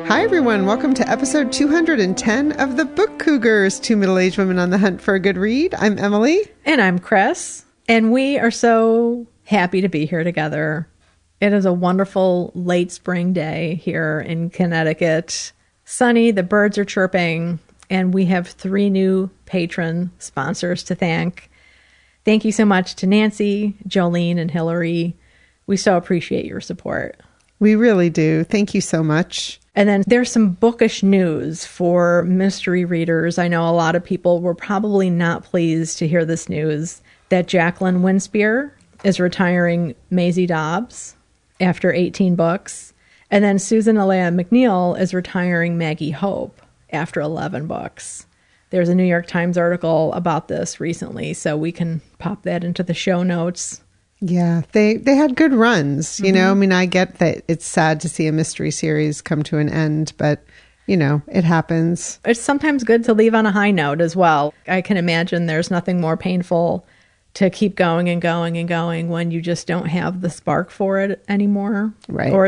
Hi, everyone. Welcome to episode 210 of The Book Cougars, two middle-aged women on the hunt for a good read. I'm Emily. And I'm Chris. And we are so happy to be here together. It is a wonderful late spring day here in Connecticut. Sunny, the birds are chirping, and we have 3 new patron sponsors to thank. Thank you so much to Nancy, Jolene, and Hillary. We so appreciate your support. We really do. Thank you so much. And then there's some bookish news for mystery readers. I know a lot of people were probably not pleased to hear this news that Jacqueline Winspear is retiring Maisie Dobbs after 18 books. And then Susan Alea McNeil is retiring Maggie Hope after 11 books. There's a New York Times article about this recently, so we can pop that into the show notes. Yeah, they had good runs, you know. I mean, I get that it's sad to see a mystery series come to an end, but, you know, it happens. It's sometimes good to leave on a high note as well. I can imagine there's nothing more painful to keep going and going and going when you just don't have the spark for it anymore. Right. Or,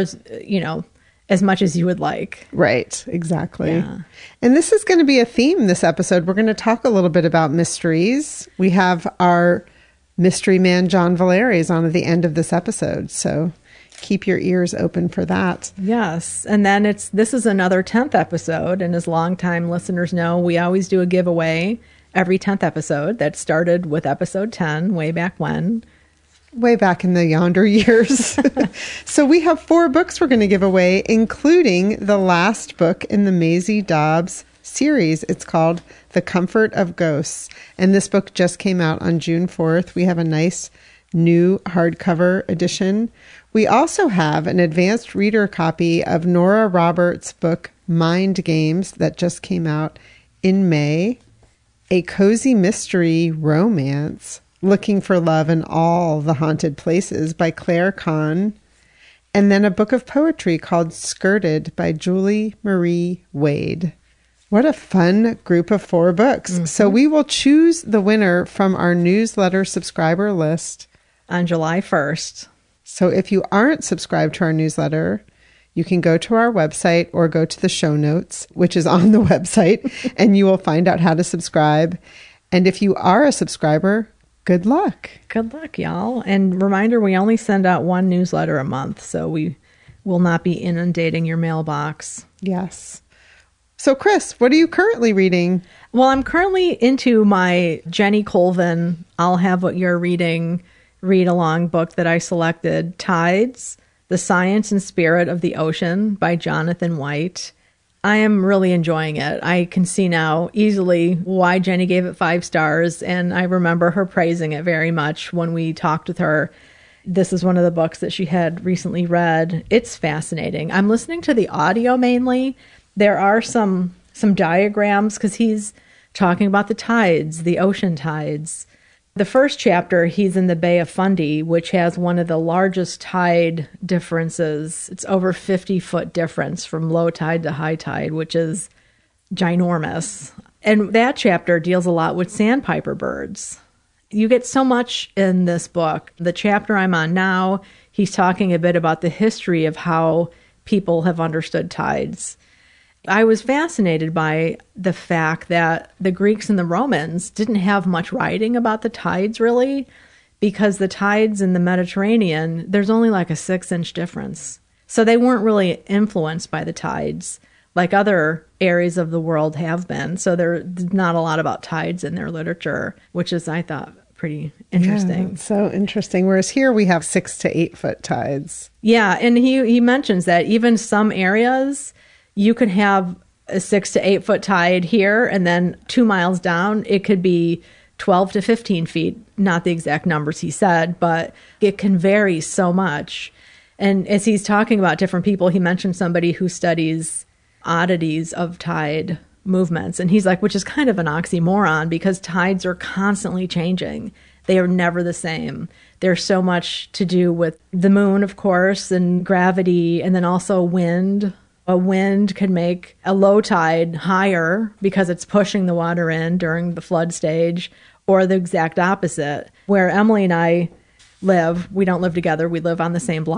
as much as you would like. Right, exactly. Yeah. And this is going to be a theme this episode. We're going to talk a little bit about mysteries. We have our mystery man, John Valeri, is on at the end of this episode. So keep your ears open for that. Yes. And then this is another 10th episode. And as longtime listeners know, we always do a giveaway every 10th episode that started with episode 10 way back when. Way back in the yonder years. So we have 4 books we're going to give away, including the last book in the Maisie Dobbs series. It's called The Comfort of Ghosts. And this book just came out on June 4th. We have a nice new hardcover edition. We also have an advanced reader copy of Nora Roberts' book, Mind Games, that just came out in May. A cozy mystery romance, Looking for Love in All the Haunted Places by Claire Kahn. And then a book of poetry called Skirted by Julie Marie Wade. What a fun group of 4 books. Mm-hmm. So we will choose the winner from our newsletter subscriber list on July 1st. So if you aren't subscribed to our newsletter, you can go to our website or go to the show notes, which is on the website, and you will find out how to subscribe. And if you are a subscriber, good luck. Good luck, y'all. And reminder, we only send out 1 newsletter a month, so we will not be inundating your mailbox. Yes. So, Chris, what are you currently reading? Well, I'm currently into my Jenny Colvin, I'll Have What You're Reading, read-along book that I selected, Tides, The Science and Spirit of the Ocean by Jonathan White. I am really enjoying it. I can see now easily why Jenny gave it 5 stars, and I remember her praising it very much when we talked with her. This is one of the books that she had recently read. It's fascinating. I'm listening to the audio mainly. There are some diagrams because he's talking about the tides, the ocean tides. The first chapter, he's in the Bay of Fundy, which has one of the largest tide differences. It's over 50-foot difference from low tide to high tide, which is ginormous. And that chapter deals a lot with sandpiper birds. You get so much in this book. The chapter I'm on now, he's talking a bit about the history of how people have understood tides. I was fascinated by the fact that the Greeks and the Romans didn't have much writing about the tides, really, because the tides in the Mediterranean, there's only like a 6-inch difference. So they weren't really influenced by the tides like other areas of the world have been. So there's not a lot about tides in their literature, which is, I thought, pretty interesting. Yeah, that's so interesting. Whereas here we have 6 to 8 foot tides. Yeah, and he mentions that even some areas, you could have a 6 to 8 foot tide here, and then 2 miles down, it could be 12 to 15 feet. Not the exact numbers he said, but it can vary so much. And as he's talking about different people, he mentioned somebody who studies oddities of tide movements. And he's like, which is kind of an oxymoron because tides are constantly changing. They are never the same. There's so much to do with the moon, of course, and gravity, and then also wind. A wind could make a low tide higher because it's pushing the water in during the flood stage, or the exact opposite. Where Emily and I live, we don't live together, we live on the same block.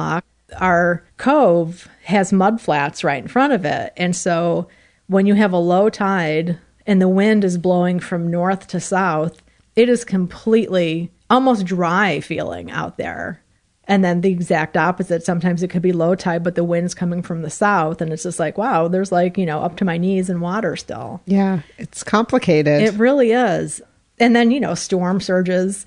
our cove has mud flats right in front of it. And so when you have a low tide and the wind is blowing from north to south, it is completely almost dry feeling out there. And then the exact opposite. Sometimes it could be low tide, but the wind's coming from the south. And it's just like, wow, there's like, up to my knees in water still. Yeah, it's complicated. It really is. And then, storm surges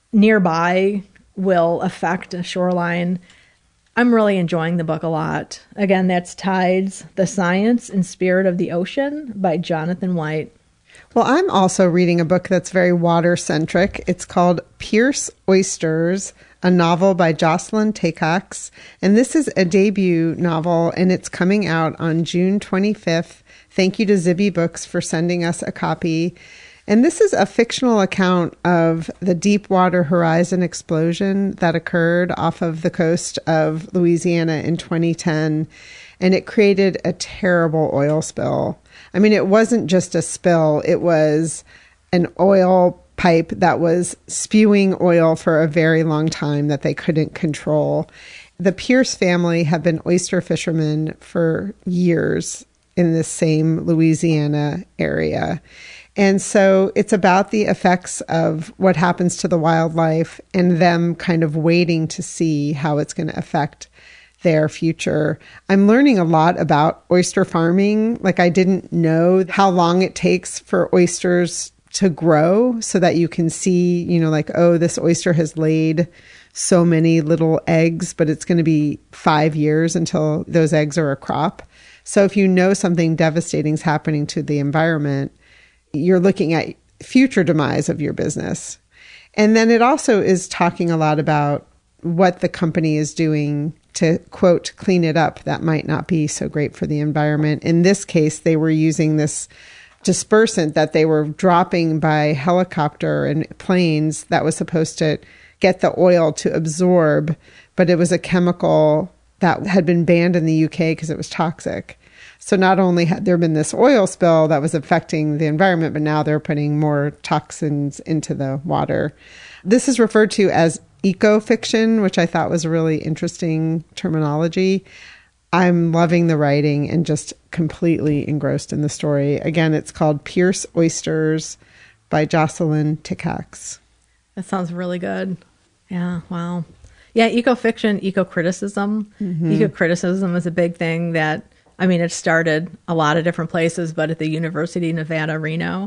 nearby will affect a shoreline. I'm really enjoying the book a lot. Again, that's Tides, The Science and Spirit of the Ocean by Jonathan White. Well, I'm also reading a book that's very water-centric. It's called Pierce Oysters, a novel by Jocelyn Takacs. And this is a debut novel, and it's coming out on June 25th. Thank you to Zibby Books for sending us a copy. And this is a fictional account of the Deepwater Horizon explosion that occurred off of the coast of Louisiana in 2010. And it created a terrible oil spill. I mean, it wasn't just a spill. It was an oil pipe that was spewing oil for a very long time that they couldn't control. The Pierce family have been oyster fishermen for years in this same Louisiana area. And so it's about the effects of what happens to the wildlife and them kind of waiting to see how it's going to affect their future. I'm learning a lot about oyster farming. Like, I didn't know how long it takes for oysters to grow so that you can see, this oyster has laid so many little eggs, but it's going to be 5 years until those eggs are a crop. So if you know something devastating is happening to the environment, you're looking at future demise of your business. And then it also is talking a lot about what the company is doing to, quote, clean it up. That might not be so great for the environment. In this case, they were using this dispersant that they were dropping by helicopter and planes that was supposed to get the oil to absorb, but it was a chemical that had been banned in the UK because it was toxic. So not only had there been this oil spill that was affecting the environment, but now they're putting more toxins into the water. This is referred to as eco-fiction, which I thought was a really interesting terminology. I'm loving the writing and just completely engrossed in the story. Again, it's called Pierce Oysters by Jocelyn Takacs. That sounds really good. Yeah, wow. Yeah, eco-fiction, eco-criticism. Mm-hmm. Eco-criticism is a big thing that, it started a lot of different places, but at the University of Nevada, Reno,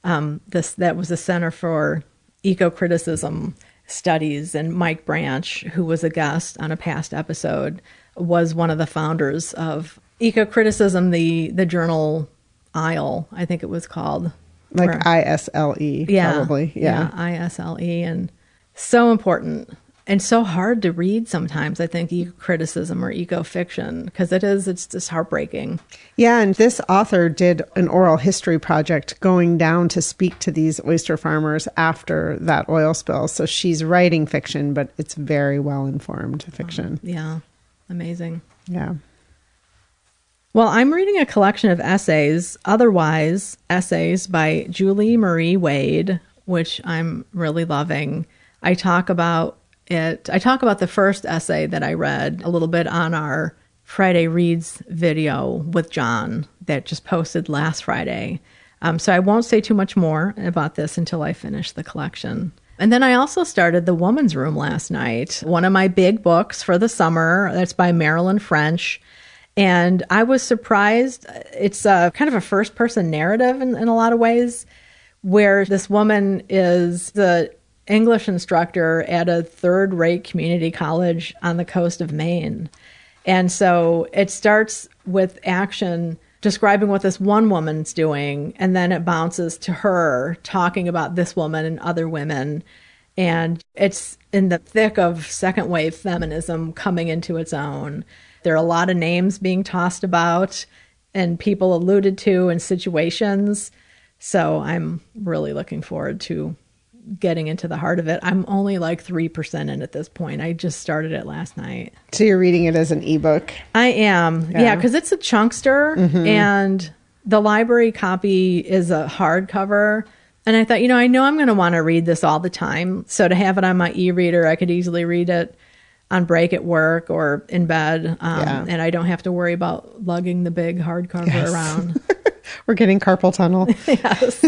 that was the Center for Eco-Criticism Studies, and Mike Branch, who was a guest on a past episode, was one of the founders of Eco-Criticism, the journal ISLE, I think it was called. Like ISLE, yeah, probably. Yeah, ISLE. And so important and so hard to read sometimes, I think, eco-criticism or eco-fiction, because it's just heartbreaking. Yeah, and this author did an oral history project going down to speak to these oyster farmers after that oil spill. So she's writing fiction, but it's very well-informed fiction. Yeah, amazing. Yeah. Well, I'm reading a collection of essays, Otherwise Essays by Julie Marie Wade, which I'm really loving. I talk about the first essay that I read a little bit on our Friday Reads video with John that just posted last Friday. So I won't say too much more about this until I finish the collection. And then I also started The Woman's Room last night, one of my big books for the summer. That's by Marilyn French. And I was surprised. It's kind of a first-person narrative in a lot of ways, where this woman is the English instructor at a third-rate community college on the coast of Maine. And so it starts with action describing what this one woman's doing, and then it bounces to her talking about this woman and other women. And it's in the thick of second-wave feminism coming into its own. There are a lot of names being tossed about and people alluded to in situations. So I'm really looking forward to getting into the heart of it. I'm only like 3% in at this point. I just started it last night. So you're reading it as an ebook? I am. Yeah, because it's a chunkster, and the library copy is a hardcover. And I thought, I know I'm going to want to read this all the time. So to have it on my e-reader, I could easily read it on break at work or in bed. And I don't have to worry about lugging the big hardcover around. We're getting carpal tunnel. Yes.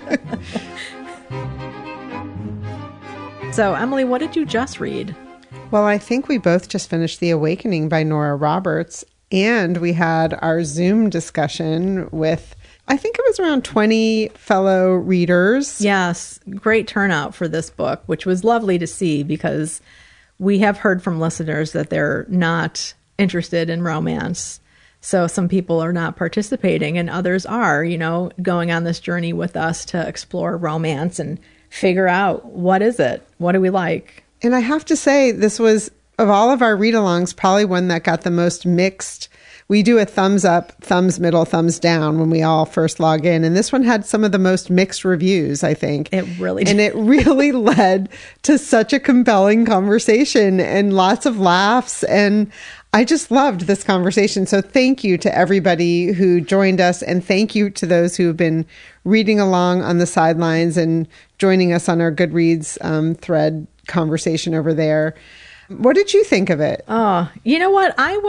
So, Emily, what did you just read? Well, I think we both just finished The Awakening by Nora Roberts, and we had our Zoom discussion with, I think it was around 20 fellow readers. Yes, great turnout for this book, which was lovely to see because we have heard from listeners that they're not interested in romance. So some people are not participating and others are, going on this journey with us to explore romance and figure out what is it? What do we like? And I have to say, this was, of all of our read-alongs, probably one that got the most mixed. We do a thumbs up, thumbs middle, thumbs down when we all first log in. And this one had some of the most mixed reviews, I think. It really did. And it really led to such a compelling conversation and lots of laughs. And I just loved this conversation. So thank you to everybody who joined us. And thank you to those who have been reading along on the sidelines and joining us on our Goodreads thread conversation over there. What did you think of it? Oh, you know what? I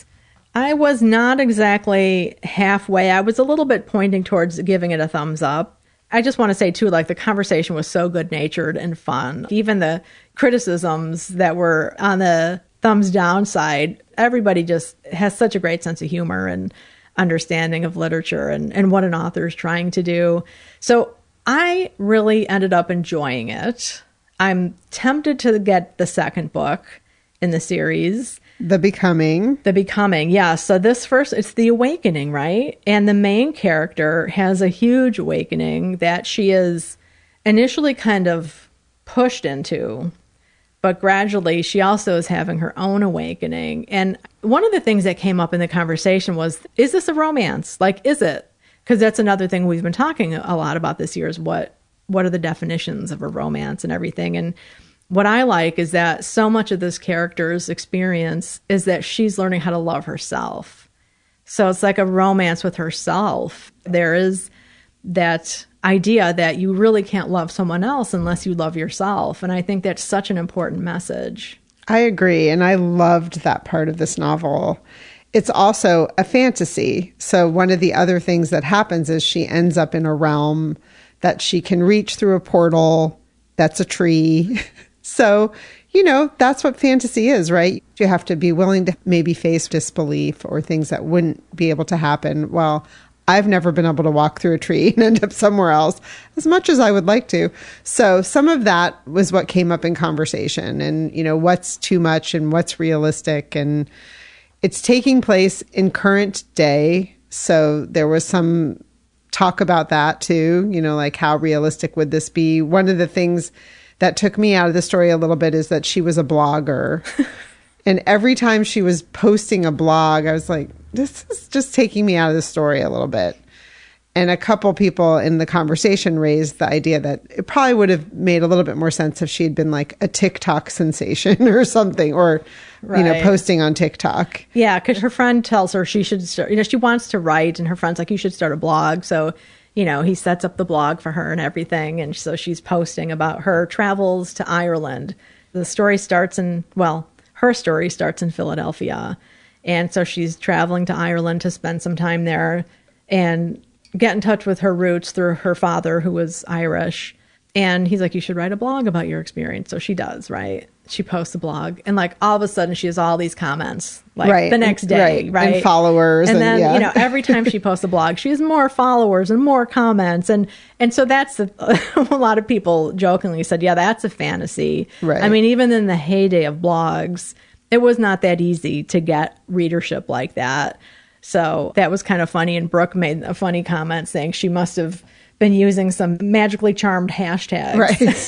was not exactly halfway. I was a little bit pointing towards giving it a thumbs up. I just want to say, too, the conversation was so good-natured and fun. Even the criticisms that were on the thumbs down side, everybody just has such a great sense of humor and understanding of literature and what an author is trying to do. So I really ended up enjoying it. I'm tempted to get the second book in the series. The Becoming. The Becoming, yeah. So this first, it's The Awakening, right? And the main character has a huge awakening that she is initially kind of pushed into, but gradually she also is having her own awakening. And one of the things that came up in the conversation was, is this a romance? Is it? Because that's another thing we've been talking a lot about this year is what are the definitions of a romance and everything. And what I like is that so much of this character's experience is that she's learning how to love herself. So it's like a romance with herself. There is that idea that you really can't love someone else unless you love yourself. And I think that's such an important message. I agree. And I loved that part of this novel. It's also a fantasy. So one of the other things that happens is she ends up in a realm that she can reach through a portal that's a tree. So, that's what fantasy is, right? You have to be willing to maybe face disbelief or things that wouldn't be able to happen. Well, I've never been able to walk through a tree and end up somewhere else as much as I would like to. So some of that was what came up in conversation and, what's too much and what's realistic. And it's taking place in current day. So there was some talk about that too, how realistic would this be? One of the things that took me out of the story a little bit is that she was a blogger. And every time she was posting a blog, I was like, this is just taking me out of the story a little bit. And a couple people in the conversation raised the idea that it probably would have made a little bit more sense if she had been like a TikTok sensation or something, or, posting on TikTok. Yeah, because her friend tells her she should start, she wants to write, and her friend's like, you should start a blog. So, he sets up the blog for her and everything. And so she's posting about her travels to Ireland. The story starts her story starts in Philadelphia. And so she's traveling to Ireland to spend some time there and get in touch with her roots through her father, who was Irish. And he's like, you should write a blog about your experience. So she does, right? She posts a blog. And all of a sudden she has all these comments the next day, right? And followers. And then, every time she posts a blog, she has more followers and more comments. And so that's a lot of people jokingly said, yeah, that's a fantasy. Right. I mean, even in the heyday of blogs, it was not that easy to get readership like that. So that was kind of funny. And Brooke made a funny comment saying she must have been using some magically charmed hashtags.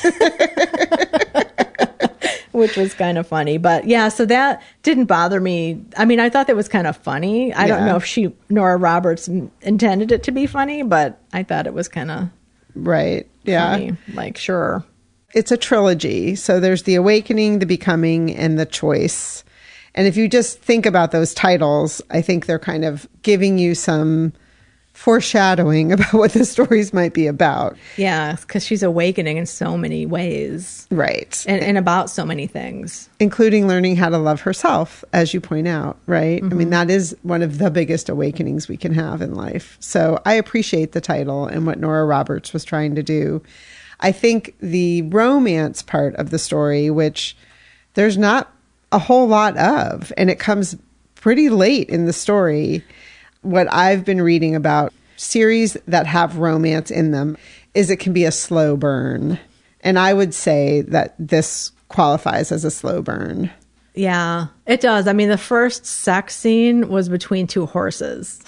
Right. Which was kind of funny. But yeah, so that didn't bother me. I mean, I thought that was kind of funny. I don't know if Nora Roberts intended it to be funny, but I thought it was kind of right. Yeah. funny. Sure. It's a trilogy. So there's The Awakening, The Becoming, and The Choice. And if you just think about those titles, I think they're kind of giving you some foreshadowing about what the stories might be about. Yeah, because she's awakening in so many ways. Right. And about so many things. Including learning how to love herself, as you point out, right? I mean, that is one of the biggest awakenings we can have in life. So I appreciate the title and what Nora Roberts was trying to do. I think the romance part of the story, which there's not a whole lot of, and it comes pretty late in the story. What I've been reading about series that have romance in them is it can be a slow burn. And I would say that this qualifies as a slow burn. Yeah, it does. I mean, the first sex scene was between two horses.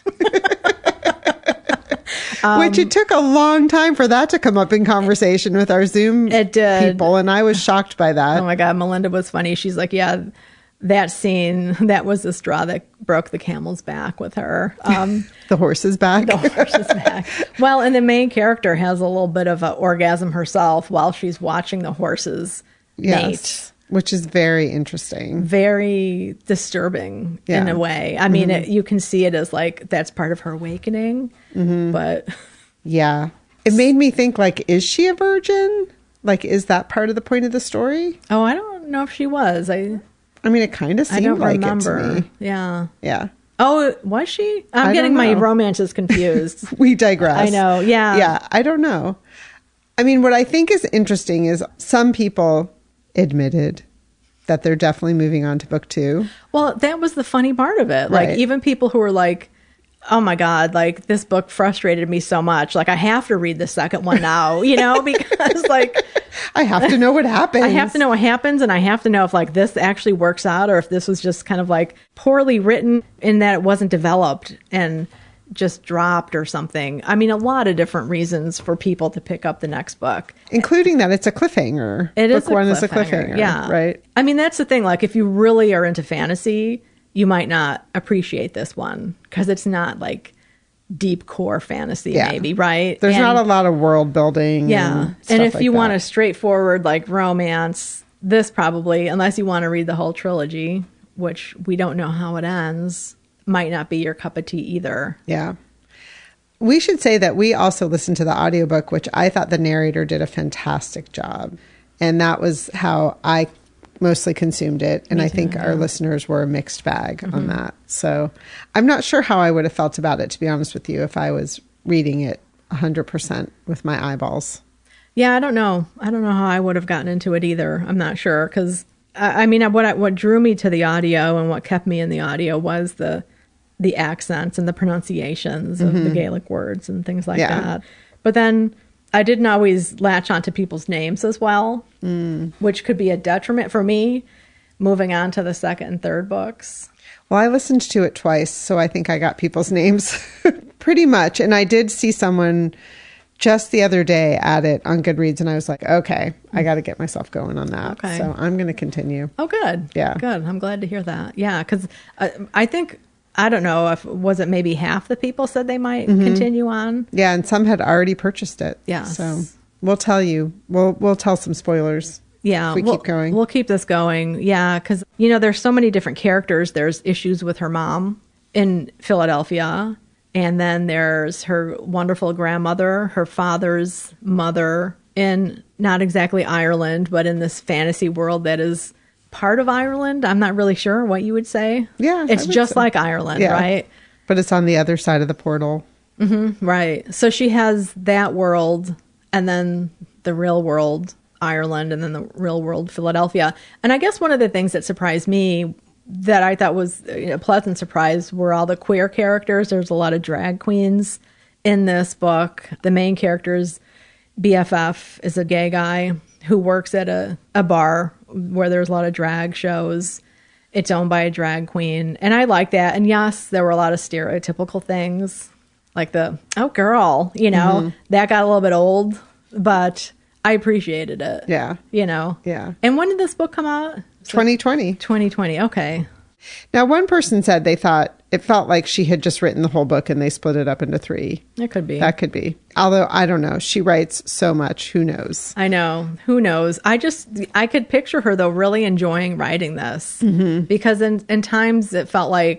Which it took a long time for that to come up in conversation with our Zoom people. And I was shocked by that. Oh my God, Melinda was funny. She's like, yeah, that scene, that was the straw that broke the camel's back with her. The horse's back. The horse's back. Well, and the main character has a little bit of an orgasm herself while she's watching the horses mate. Which is very interesting. Very disturbing in a way. I mean, you can see it as like, that's part of her awakening. But yeah, it made me think, like, is she a virgin? Like, is that part of the point of the story? Oh, I don't know if she was. I mean, it kind of seemed like remember. It to me. Yeah. Yeah. Oh, was she? I'm getting my romances confused. We digress. I know. Yeah. Yeah. I don't know. I mean, what I think is interesting is some people admitted that they're definitely moving on to book 2. Well, that was the funny part of it. Like, even people who were like, oh my God, like, this book frustrated me so much. Like, I have to read the second one now, because like, I have to know what happens. I have to know what happens. And I have to know if like this actually works out or if this was just kind of like poorly written in that it wasn't developed and just dropped or something. I mean, a lot of different reasons for people to pick up the next book. Including that it's a cliffhanger. It is book 1 is a cliffhanger. Yeah. Right. I mean, that's the thing. Like, if you really are into fantasy, you might not appreciate this one because it's not like deep core fantasy, maybe, right? There's not a lot of world building. Yeah. And if you want a straightforward like romance, this probably, unless you want to read the whole trilogy, which we don't know how it ends, might not be your cup of tea either. Yeah. We should say that we also listened to the audiobook, which I thought the narrator did a fantastic job. And that was how I mostly consumed it. And I think our listeners were a mixed bag on that. So I'm not sure how I would have felt about it, to be honest with you, if I was reading it 100% with my eyeballs. Yeah, I don't know. I don't know how I would have gotten into it either. I'm not sure. Because, I mean, what drew me to the audio and what kept me in the audio was the accents and the pronunciations of the Gaelic words and things like that. But then I didn't always latch onto people's names as well, which could be a detriment for me moving on to the second and third books. Well, I listened to it twice, so I think I got people's names pretty much. And I did see someone just the other day at it on Goodreads, and I was like, okay, I got to get myself going on that. Okay. So I'm going to continue. Oh, good. Yeah. Good. I'm glad to hear that. Yeah, because I think, I don't know, if was it maybe half the people said they might continue on? Yeah, and some had already purchased it. Yeah. So we'll tell you. We'll tell some spoilers. Yeah. If we keep going. We'll keep this going. Yeah, because, there's so many different characters. There's issues with her mom in Philadelphia. And then there's her wonderful grandmother, her father's mother in not exactly Ireland, but in this fantasy world that is part of Ireland. I'm not really sure what you would say. Yeah. It's just like Ireland, right? But it's on the other side of the portal. Right. So she has that world and then the real world, Ireland, and then the real world, Philadelphia. And I guess one of the things that surprised me that I thought was a pleasant surprise were all the queer characters. There's a lot of drag queens in this book. The main character's BFF is a gay guy who works at a bar where there's a lot of drag shows. It's owned by a drag queen. And I like that. And yes, there were a lot of stereotypical things like the, oh, girl, that got a little bit old, but I appreciated it. Yeah. Yeah. And when did this book come out? 2020. 2020. Okay. Now, one person said they thought it felt like she had just written the whole book and they split it up into 3. It could be. That could be. Although, I don't know. She writes so much. Who knows? I know. Who knows? I could picture her, though, really enjoying writing this. Because in times it felt like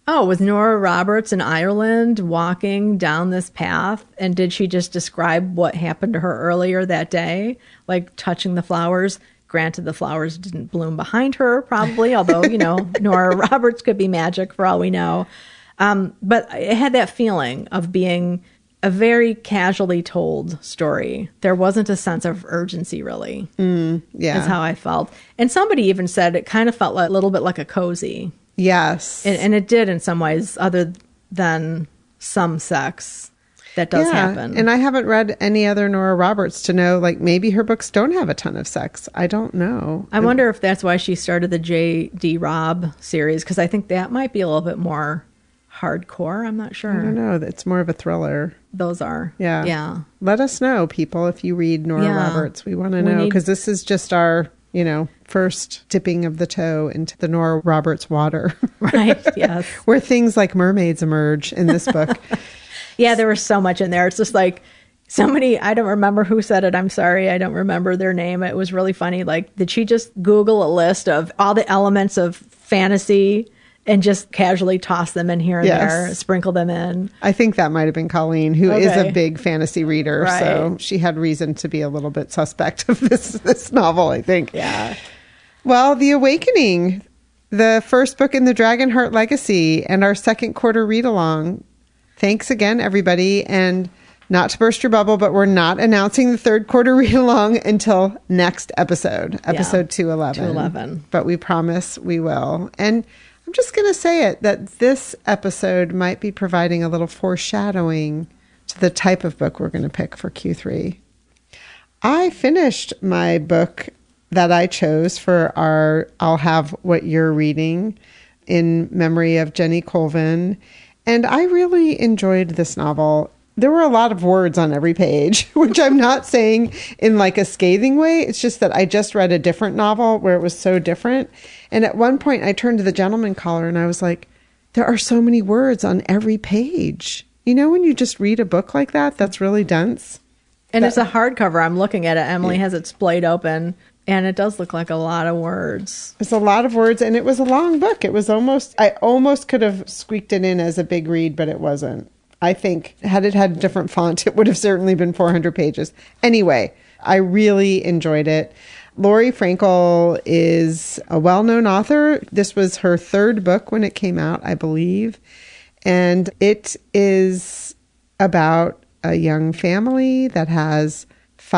Oh, was Nora Roberts in Ireland walking down this path? And did she just describe what happened to her earlier that day? Like touching the flowers? Granted, the flowers didn't bloom behind her, probably, although, Nora Roberts could be magic for all we know. But it had that feeling of being a very casually told story. There wasn't a sense of urgency, really. Yeah. Is how I felt. And somebody even said it kind of felt like a little bit like a cozy. Yes. And it did in some ways, other than some sex that does happen. And I haven't read any other Nora Roberts to know, like, maybe her books don't have a ton of sex. I don't know. I wonder if that's why she started the J.D. Robb series, because I think that might be a little bit more hardcore. I'm not sure. I don't know. It's more of a thriller. Those are. Yeah. Yeah. Let us know, people, if you read Nora Roberts. We want to know, because this is just our, first dipping of the toe into the Nora Roberts water. Right, yes. Where things like mermaids emerge in this book. Yeah, there was so much in there. It's just like somebody, I don't remember who said it. I'm sorry. I don't remember their name. It was really funny. Like, did she just Google a list of all the elements of fantasy and just casually toss them in here and there, sprinkle them in? I think that might have been Colleen, who is a big fantasy reader. Right. So she had reason to be a little bit suspect of this novel, I think. Yeah. Well, The Awakening, the first book in the Dragonheart Legacy, and our second quarter read-along. Thanks again, everybody. And not to burst your bubble, but we're not announcing the third quarter read-along until next episode 211. 211. But we promise we will. And I'm just going to say it, that this episode might be providing a little foreshadowing to the type of book we're going to pick for Q3. I finished my book that I chose for our I'll Have What You're Reading in memory of Jenny Colvin. And I really enjoyed this novel. There were a lot of words on every page, which I'm not saying in like a scathing way. It's just that I just read a different novel where it was so different. And at one point I turned to the gentleman caller and I was like, there are so many words on every page. When you just read a book like that, that's really dense. And it's a hardcover. I'm looking at it. Emily has it splayed open. And it does look like a lot of words. It's a lot of words, and it was a long book. It was I almost could have squeaked it in as a big read, but it wasn't. I think had it had a different font, it would have certainly been 400 pages. Anyway, I really enjoyed it. Lori Frankel is a well-known author. This was her third book when it came out, I believe. And it is about a young family that has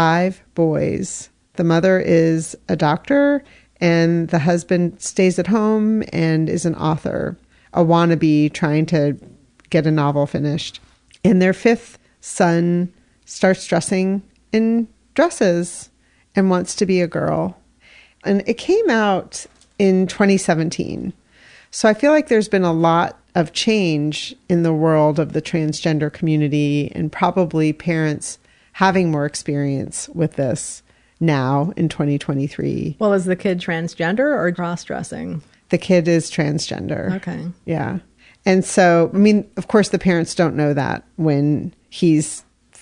5 boys. The mother is a doctor, and the husband stays at home and is an author, a wannabe trying to get a novel finished. And their 5th son starts dressing in dresses and wants to be a girl. And it came out in 2017. So I feel like there's been a lot of change in the world of the transgender community, and probably parents having more experience with this now in 2023. Well, is the kid transgender or cross-dressing? The kid is transgender. Okay. Yeah. And so, of course, the parents don't know that when he's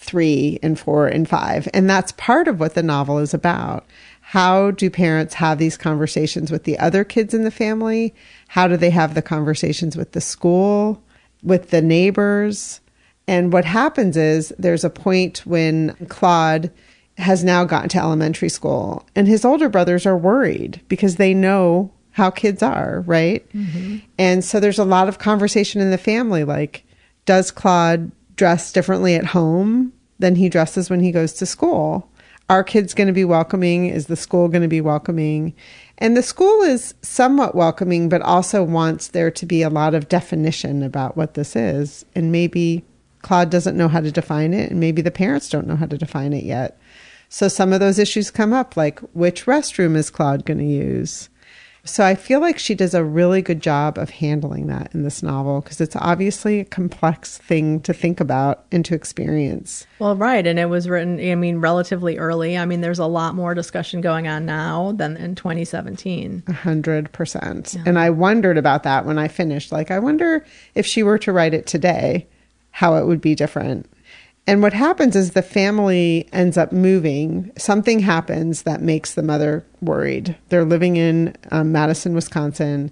3 and 4 and 5. And that's part of what the novel is about. How do parents have these conversations with the other kids in the family? How do they have the conversations with the school, with the neighbors? And what happens is there's a point when Claude has now gotten to elementary school, and his older brothers are worried because they know how kids are, right? Mm-hmm. And so there's a lot of conversation in the family, like, does Claude dress differently at home than he dresses when he goes to school? Are kids going to be welcoming? Is the school going to be welcoming? And the school is somewhat welcoming, but also wants there to be a lot of definition about what this is. And maybe Claude doesn't know how to define it, and maybe the parents don't know how to define it yet. So some of those issues come up, like which restroom is Claude going to use? So I feel like she does a really good job of handling that in this novel, because it's obviously a complex thing to think about and to experience. Well, right. And it was written, relatively early. There's a lot more discussion going on now than in 2017. 100%. Yeah. And I wondered about that when I finished. Like, I wonder if she were to write it today, how it would be different. And what happens is the family ends up moving. Something happens that makes the mother worried. They're living in Madison, Wisconsin.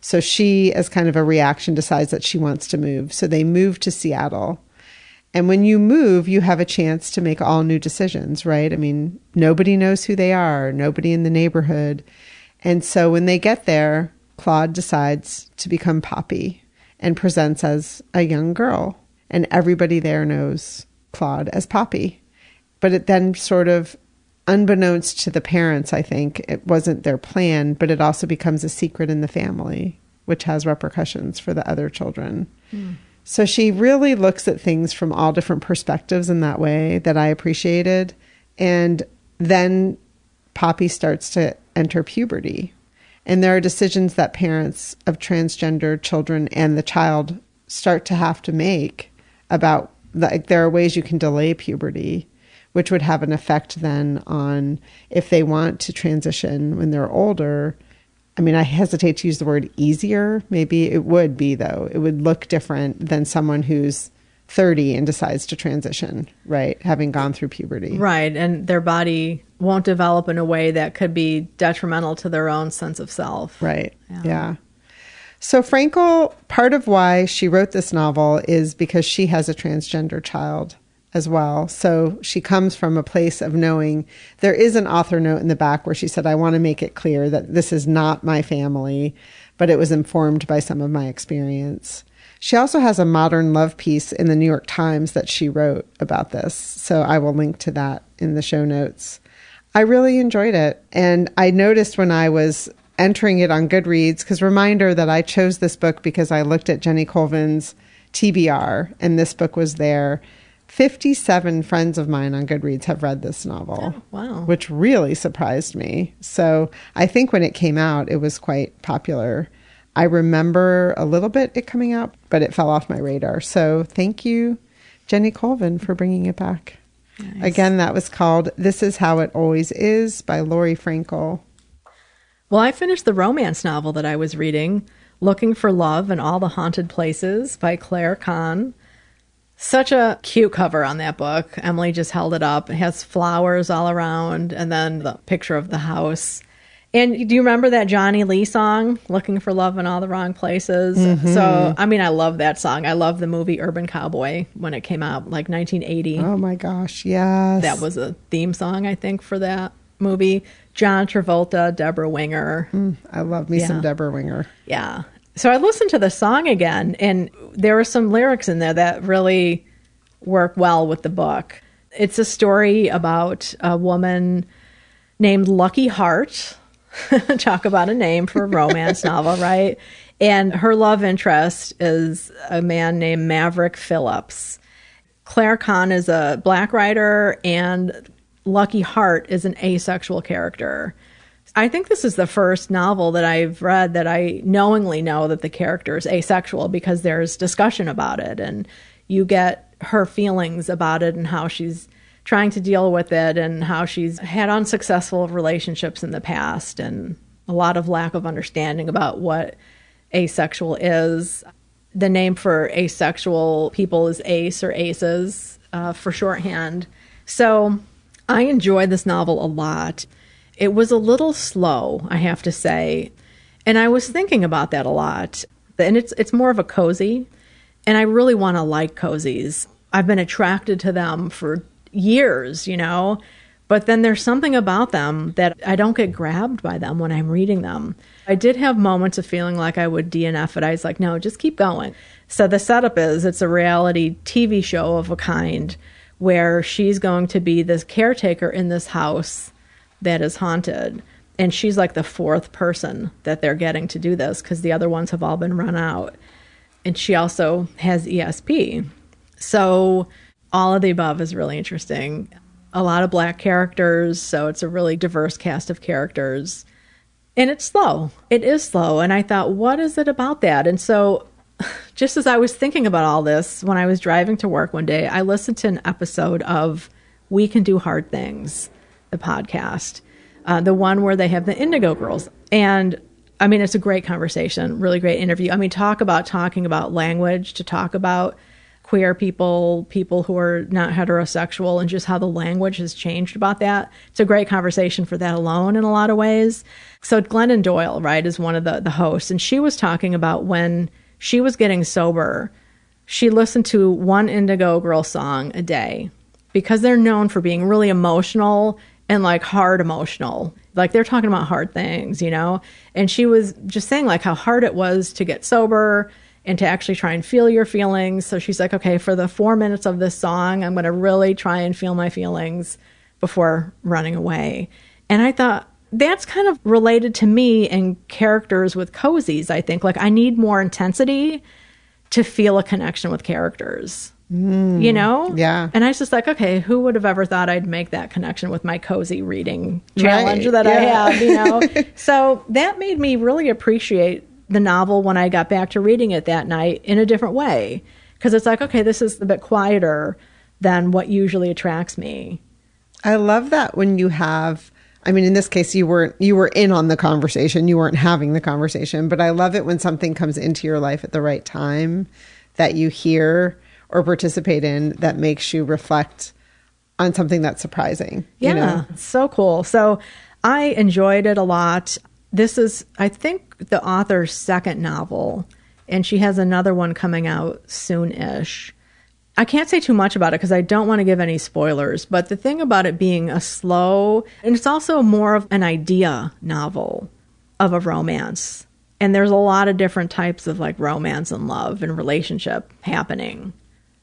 So she, as kind of a reaction, decides that she wants to move. So they move to Seattle. And when you move, you have a chance to make all new decisions, right? I mean, nobody knows who they are, nobody in the neighborhood. And so when they get there, Claude decides to become Poppy and presents as a young girl. And everybody there knows Claude as Poppy. But it then sort of, unbeknownst to the parents, I think, it wasn't their plan, but it also becomes a secret in the family, which has repercussions for the other children. So she really looks at things from all different perspectives in that way that I appreciated. And then Poppy starts to enter puberty. And there are decisions that parents of transgender children and the child start to have to make about, like, there are ways you can delay puberty, which would have an effect then on if they want to transition when they're older. I mean, I hesitate to use the word easier. Maybe it would be, though. It would look different than someone who's 30 and decides to transition, right? Having gone through puberty. Right. And their body won't develop in a way that could be detrimental to their own sense of self. Right. Yeah. So Frankel, part of why she wrote this novel is because she has a transgender child as well. So she comes from a place of knowing. There is an author note in the back where she said, I want to make it clear that this is not my family, but it was informed by some of my experience. She also has a modern love piece in the New York Times that she wrote about this. So I will link to that in the show notes. I really enjoyed it. And I noticed when I was entering it on Goodreads, because reminder that I chose this book because I looked at Jenny Colvin's TBR and this book was there. 57 friends of mine on Goodreads have read this novel. Oh, wow. Which really surprised me. So I think when it came out, it was quite popular. I remember a little bit it coming out, but it fell off my radar. So thank you, Jenny Colvin, for bringing it back. Nice. Again, that was called This Is How It Always Is by Lori Frankel. Well, I finished the romance novel that I was reading, Looking for Love in All the Haunted Places by Claire Kahn. Such a cute cover on that book. Emily just held it up. It has flowers all around and then the picture of the house. And do you remember that Johnny Lee song, Looking for Love in All the Wrong Places? Mm-hmm. So, I mean, I love that song. I love the movie Urban Cowboy when it came out, like 1980. Oh my gosh, yes. That was a theme song, I think, for that movie. John Travolta, Deborah Winger. I love me some Deborah Winger. Yeah. So I listened to the song again, and there were some lyrics in there that really work well with the book. It's a story about a woman named Lucky Heart. Talk about a name for a romance novel, right? And her love interest is a man named Maverick Phillips. Claire Kahn is a Black writer, and Lucky Heart is an asexual character. I think this is the first novel that I've read that I knowingly know that the character is asexual because there's discussion about it and you get her feelings about it and how she's trying to deal with it and how she's had unsuccessful relationships in the past and a lot of lack of understanding about what asexual is. The name for asexual people is ace or aces for shorthand. So I enjoyed this novel a lot. It was a little slow, I have to say. And I was thinking about that a lot. And it's more of a cozy. And I really want to like cozies. I've been attracted to them for years, you know. But then there's something about them that I don't get grabbed by them when I'm reading them. I did have moments of feeling like I would DNF it. I was like, no, just keep going. So the setup is it's a reality TV show of a kind where she's going to be this caretaker in this house that is haunted. And she's like the fourth person that they're getting to do this because the other ones have all been run out. And she also has ESP. So all of the above is really interesting. A lot of Black characters, so it's a really diverse cast of characters. And it's slow. It is slow. And I thought, what is it about that? And so just as I was thinking about all this, when I was driving to work one day, I listened to an episode of We Can Do Hard Things, the podcast, the one where they have the Indigo Girls. And I mean, it's a great conversation, really great interview. I mean, talking about language, to talk about queer people, people who are not heterosexual, and just how the language has changed about that. It's a great conversation for that alone in a lot of ways. So Glennon Doyle, right, is one of the hosts, and she was talking about when she was getting sober, she listened to one Indigo Girl song a day because they're known for being really emotional and like hard emotional. Like they're talking about hard things, you know? And she was just saying like how hard it was to get sober and to actually try and feel your feelings. So she's like, okay, for the 4 minutes of this song, I'm going to really try and feel my feelings before running away. And I thought, that's kind of related to me and characters with cozies, I think. Like I need more intensity to feel a connection with characters, you know? Yeah. And I was just like, okay, who would have ever thought I'd make that connection with my cozy reading challenge that I have, you know? So that made me really appreciate the novel when I got back to reading it that night in a different way. Because it's like, okay, this is a bit quieter than what usually attracts me. I love that when you have, I mean, in this case, you were in on the conversation. You weren't having the conversation, but I love it when something comes into your life at the right time that you hear or participate in that makes you reflect on something that's surprising. Yeah, you know? It's so cool. So I enjoyed it a lot. This is, I think, the author's second novel, and she has another one coming out soon-ish. I can't say too much about it because I don't want to give any spoilers, but the thing about it being a slow, and it's also more of an idea novel of a romance. And there's a lot of different types of like romance and love and relationship happening.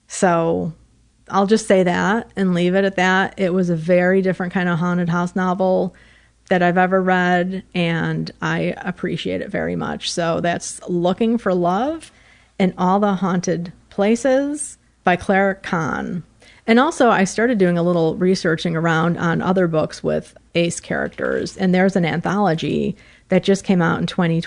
So I'll just say that and leave it at that. It was a very different kind of haunted house novel that I've ever read, and I appreciate it very much. So that's Looking for Love in All the Haunted Places by Claire Kahn. And also I started doing a little researching around on other books with ace characters. And there's an anthology that just came out in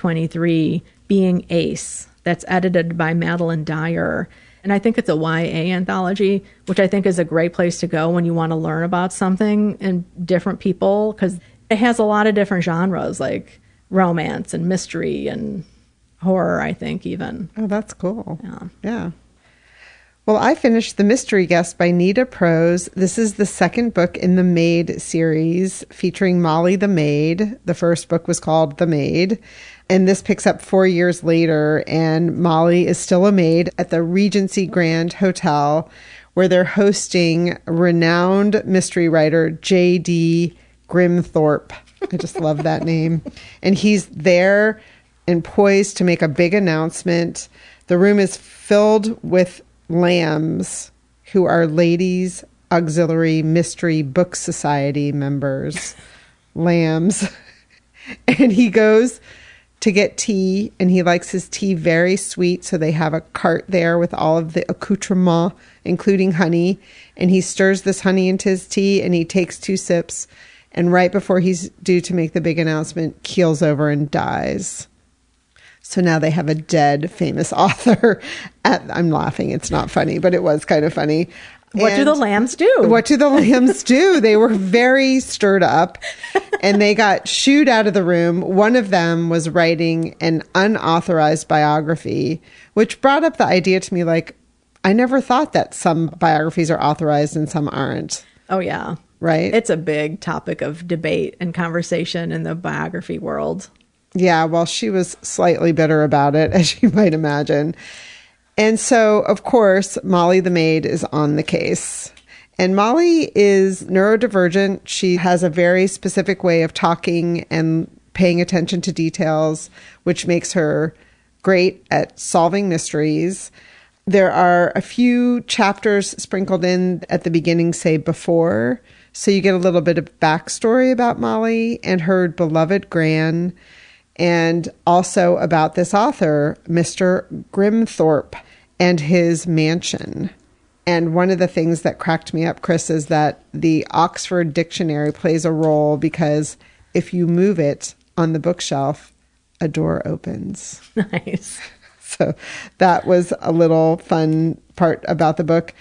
2023, Being Ace, that's edited by Madeline Dyer. And I think it's a YA anthology, which I think is a great place to go when you want to learn about something and different people, because it has a lot of different genres like romance and mystery and horror, I think, even. Oh, that's cool. Yeah. Well, I finished The Mystery Guest by Nita Prose. This is the second book in the Maid series featuring Molly the Maid. The first book was called The Maid. And this picks up 4 years later, and Molly is still a maid at the Regency Grand Hotel, where they're hosting renowned mystery writer J.D. Grimthorpe. I just love that name. And he's there and poised to make a big announcement. The room is filled with lambs, who are Ladies Auxiliary Mystery Book Society members. Lambs. And he goes to get tea, and he likes his tea very sweet, so they have a cart there with all of the accoutrements, including honey, and he stirs this honey into his tea, and he takes 2 sips, and right before he's due to make the big announcement, keels over and dies. So now they have a dead famous author. I'm laughing. It's not funny, but it was kind of funny. What do the lambs do? What do the lambs do? They were very stirred up, and they got shooed out of the room. One of them was writing an unauthorized biography, which brought up the idea to me, like, I never thought that some biographies are authorized and some aren't. Oh, yeah. Right? It's a big topic of debate and conversation in the biography world. Yeah, well, she was slightly bitter about it, as you might imagine. And so, of course, Molly the Maid is on the case. And Molly is neurodivergent. She has a very specific way of talking and paying attention to details, which makes her great at solving mysteries. There are a few chapters sprinkled in at the beginning, say before. So you get a little bit of backstory about Molly and her beloved Gran, and also about this author, Mr. Grimthorpe, and his mansion. And one of the things that cracked me up, Chris, is that the Oxford Dictionary plays a role because if you move it on the bookshelf, a door opens. Nice. So that was a little fun part about the book.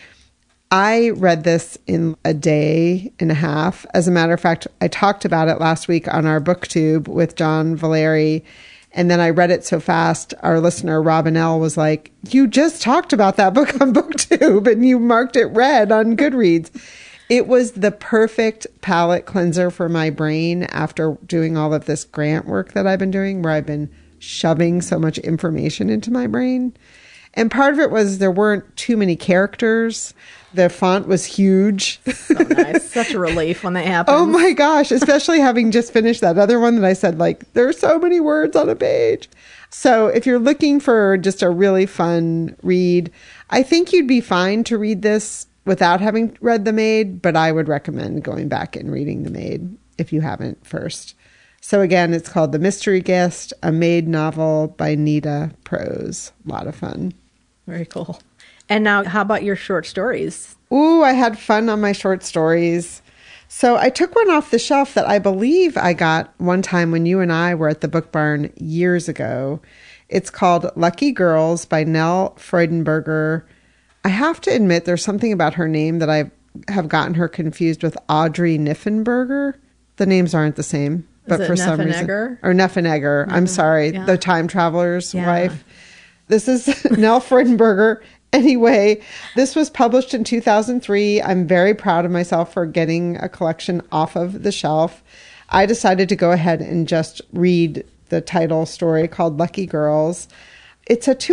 I read this in a day and a half. As a matter of fact, I talked about it last week on our BookTube with John Valeri, And then I read it so fast, our listener, Robin L., was like, you just talked about that book on BookTube and you marked it read on Goodreads. It was the perfect palate cleanser for my brain after doing all of this grant work that I've been doing, where I've been shoving so much information into my brain. And part of it was there weren't too many characters. The font was huge. So nice. Such a relief when that happens. Oh my gosh, especially having just finished that other one that I said, like, there's so many words on a page. So if you're looking for just a really fun read, I think you'd be fine to read this without having read The Maid, but I would recommend going back and reading The Maid if you haven't first. So again, it's called The Mystery Guest, a Maid novel by Nita Prose. A lot of fun. Very cool. And now, how about your short stories? Ooh, I had fun on my short stories. So I took one off the shelf that I believe I got one time when you and I were at the Book Barn years ago. It's called Lucky Girls by Nell Freudenberger. I have to admit there's something about her name that I have gotten her confused with Audrey Niffenberger. The names aren't the same, but for some reason. Or Neffenegger. I'm sorry, the time traveler's wife. This is Nell Freudenberger. Anyway, this was published in 2003. I'm very proud of myself for getting a collection off of the shelf. I decided to go ahead and just read the title story called Lucky Girls. It's a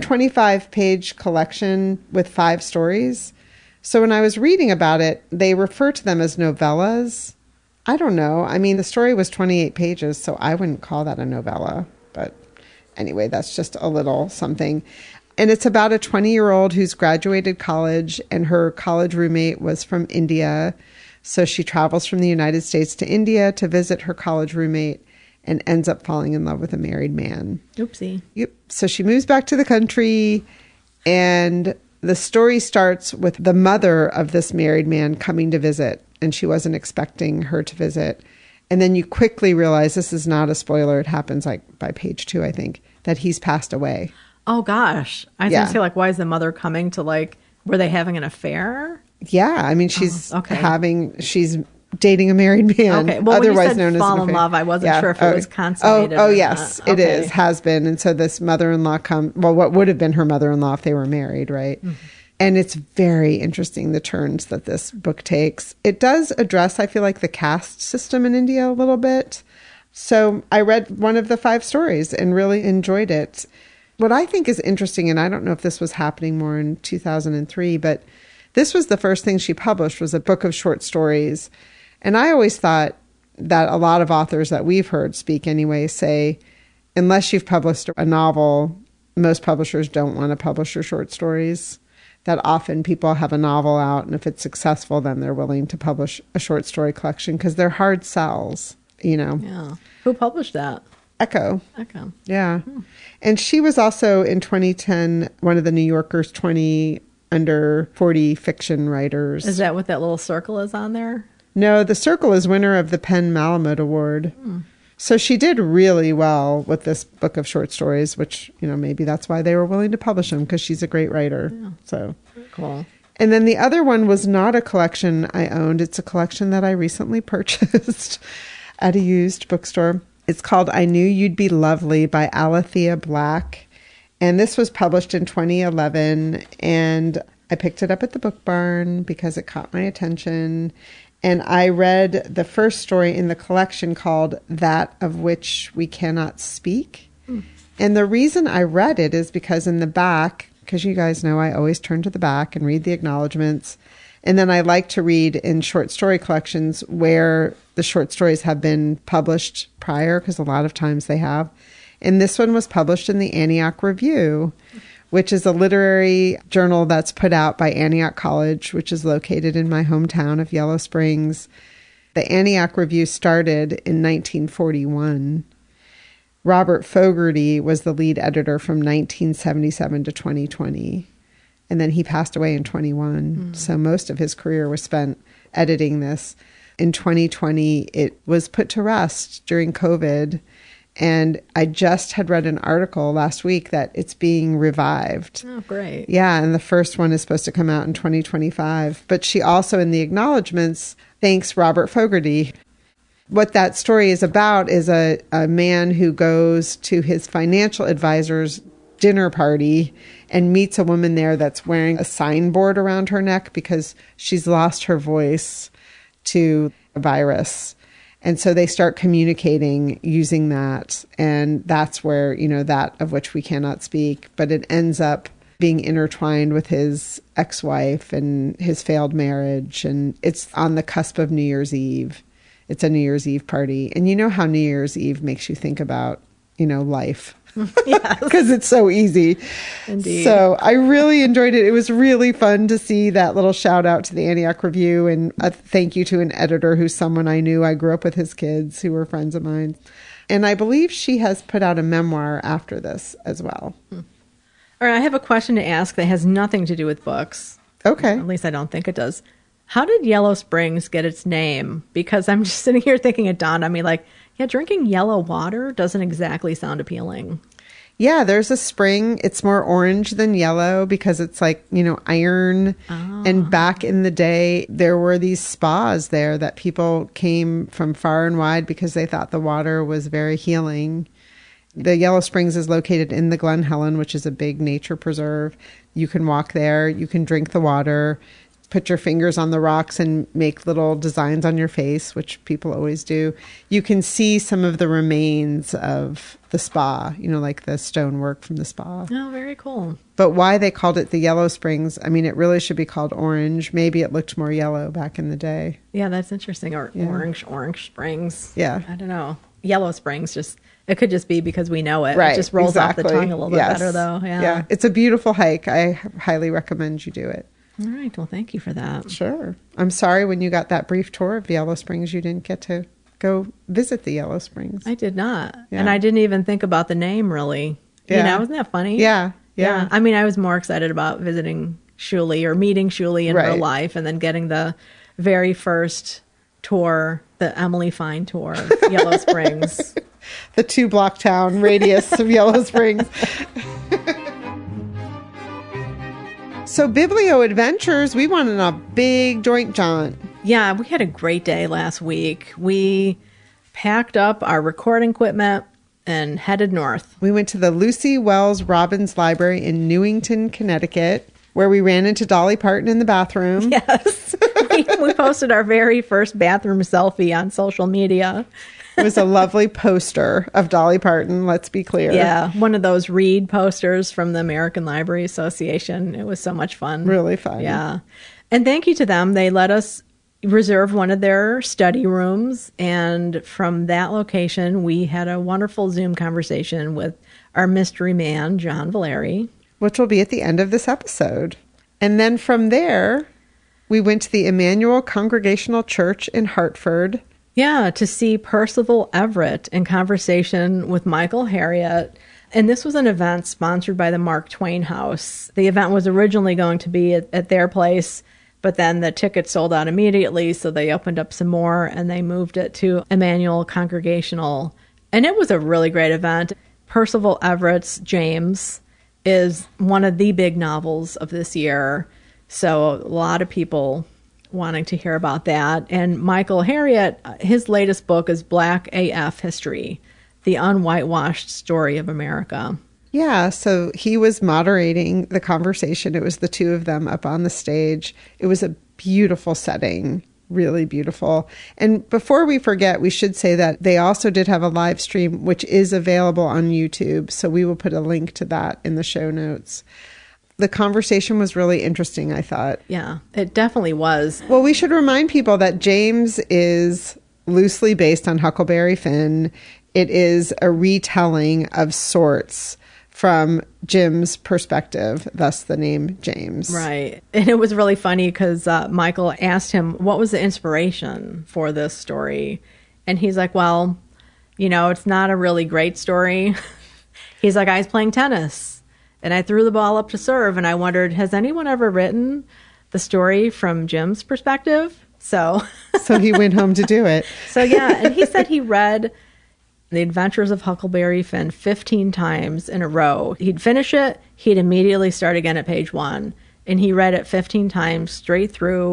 225-page collection with 5 stories. So when I was reading about it, they refer to them as novellas. I don't know. I mean, the story was 28 pages, so I wouldn't call that a novella. But anyway, that's just a little something. And it's about a 20-year-old who's graduated college, and her college roommate was from India. So she travels from the United States to India to visit her college roommate and ends up falling in love with a married man. Oopsie. Yep. So she moves back to the country, and the story starts with the mother of this married man coming to visit, and she wasn't expecting her to visit. And then you quickly realize, this is not a spoiler, it happens like by page 2, I think, that he's passed away. Oh, gosh. I was going to say, like, why is the mother coming to, like, were they having an affair? Yeah. I mean, she's she's dating a married man. Okay. Well, otherwise when you said known fall as an in affair. love, I wasn't sure if it was consummated. Oh, yes, it is, has been. And so this mother-in-law what would have been her mother-in-law if they were married, right? Mm-hmm. And it's very interesting, the turns that this book takes. It does address, I feel like, the caste system in India a little bit. So I read one of the 5 stories and really enjoyed it. What I think is interesting, and I don't know if this was happening more in 2003, but this was the first thing she published, was a book of short stories. And I always thought that a lot of authors that we've heard speak anyway say, unless you've published a novel, most publishers don't want to publish your short stories. That often people have a novel out, and if it's successful, then they're willing to publish a short story collection because they're hard sells, you know. Yeah. Who published that? Echo. Yeah. Hmm. And she was also in 2010 one of the New Yorker's 20 under 40 fiction writers. Is that what that little circle is on there? No, the circle is winner of the Penn Malamud Award. Hmm. So she did really well with this book of short stories, which, you know, maybe that's why they were willing to publish them, because she's a great writer. Yeah. So cool. And then the other one was not a collection I owned. It's a collection that I recently purchased at a used bookstore. It's called I Knew You'd Be Lovely by Alethea Black. And this was published in 2011. And I picked it up at the Book Barn because it caught my attention. And I read the first story in the collection called That of Which We Cannot Speak. Mm. And the reason I read it is because in the back, because you guys know I always turn to the back and read the acknowledgments. And then I like to read in short story collections where the short stories have been published prior, because a lot of times they have. And this one was published in the Antioch Review, which is a literary journal that's put out by Antioch College, which is located in my hometown of Yellow Springs. The Antioch Review started in 1941. Robert Fogarty was the lead editor from 1977 to 2020. And then he passed away in 21. Mm. So most of his career was spent editing this. In 2020, it was put to rest during COVID. And I just had read an article last week that it's being revived. Oh, great. Yeah, and the first one is supposed to come out in 2025. But she also, in the acknowledgments, thanks Robert Fogarty. What that story is about is a man who goes to his financial advisor's dinner party and meets a woman there that's wearing a signboard around her neck because she's lost her voice to a virus. And so they start communicating using that. And that's where, that of which we cannot speak, but it ends up being intertwined with his ex-wife and his failed marriage. And it's on the cusp of New Year's Eve. It's a New Year's Eve party. And you know how New Year's Eve makes you think about, life. Because it's so easy. Indeed. So I really enjoyed it. It was really fun to see that little shout out to the Antioch Review, and a thank you to an editor who's someone I knew. I grew up with his kids who were friends of mine. And I believe she has put out a memoir after this as well. All right, I have a question to ask that has nothing to do with books. Okay. At least I don't think it does. How did Yellow Springs get its name? Because I'm just sitting here thinking it dawned on me like, yeah, drinking yellow water doesn't exactly sound appealing. Yeah, there's a spring. It's more orange than yellow because it's like, iron. Oh. And back in the day, there were these spas there that people came from far and wide because they thought the water was very healing. The Yellow Springs is located in the Glen Helen, which is a big nature preserve. You can walk there. You can drink the water. Put your fingers on the rocks and make little designs on your face, which people always do. You can see some of the remains of the spa, like the stonework from the spa. Oh, very cool. But why they called it the Yellow Springs, it really should be called Orange. Maybe it looked more yellow back in the day. Yeah, that's interesting. Or yeah. Orange Springs. Yeah. I don't know. Yellow Springs, it could just be because we know it. Right, it just rolls exactly. off the tongue a little bit better, though. Yeah. It's a beautiful hike. I highly recommend you do it. All right. Well, thank you for that. Sure. I'm sorry when you got that brief tour of Yellow Springs, you didn't get to go visit the Yellow Springs. I did not. Yeah. And I didn't even think about the name, really. Yeah. Isn't that funny? Yeah. I was more excited about visiting Shuli or meeting Shuli in real life and then getting the very first tour, the Emily Fine tour of Yellow Springs. The 2-block town radius of Yellow Springs. So Biblio Adventures, we went on a big joint jaunt. Yeah, we had a great day last week. We packed up our recording equipment and headed north. We went to the Lucy Wells Robbins Library in Newington, Connecticut, where we ran into Dolly Parton in the bathroom. Yes. We posted our very first bathroom selfie on social media. It was a lovely poster of Dolly Parton, let's be clear. Yeah, one of those read posters from the American Library Association. It was so much fun. Really fun. Yeah. And thank you to them. They let us reserve one of their study rooms. And from that location, we had a wonderful Zoom conversation with our mystery man, John Valeri. Which will be at the end of this episode. And then from there, we went to the Emmanuel Congregational Church in Hartford. Yeah, to see Percival Everett in conversation with Michael Harriot. And this was an event sponsored by the Mark Twain House. The event was originally going to be at their place, but then the tickets sold out immediately, so they opened up some more and they moved it to Emmanuel Congregational. And it was a really great event. Percival Everett's James is one of the big novels of this year, so a lot of people wanting to hear about that. And Michael Harriot, his latest book is Black AF History, the unwhitewashed story of America. Yeah, so he was moderating the conversation. It was the two of them up on the stage. It was a beautiful setting, really beautiful. And before we forget, we should say that they also did have a live stream, which is available on YouTube. So we will put a link to that in the show notes. The conversation was really interesting, I thought. Yeah, it definitely was. Well, we should remind people that James is loosely based on Huckleberry Finn. It is a retelling of sorts from Jim's perspective, thus the name James. Right. And it was really funny because Michael asked him, what was the inspiration for this story? And he's like, well, it's not a really great story. He's like, I was playing tennis. And I threw the ball up to serve, and I wondered, has anyone ever written the story from Jim's perspective? So he went home to do it. So, yeah. And he said he read The Adventures of Huckleberry Finn 15 times in a row. He'd finish it. He'd immediately start again at page 1. And he read it 15 times straight through.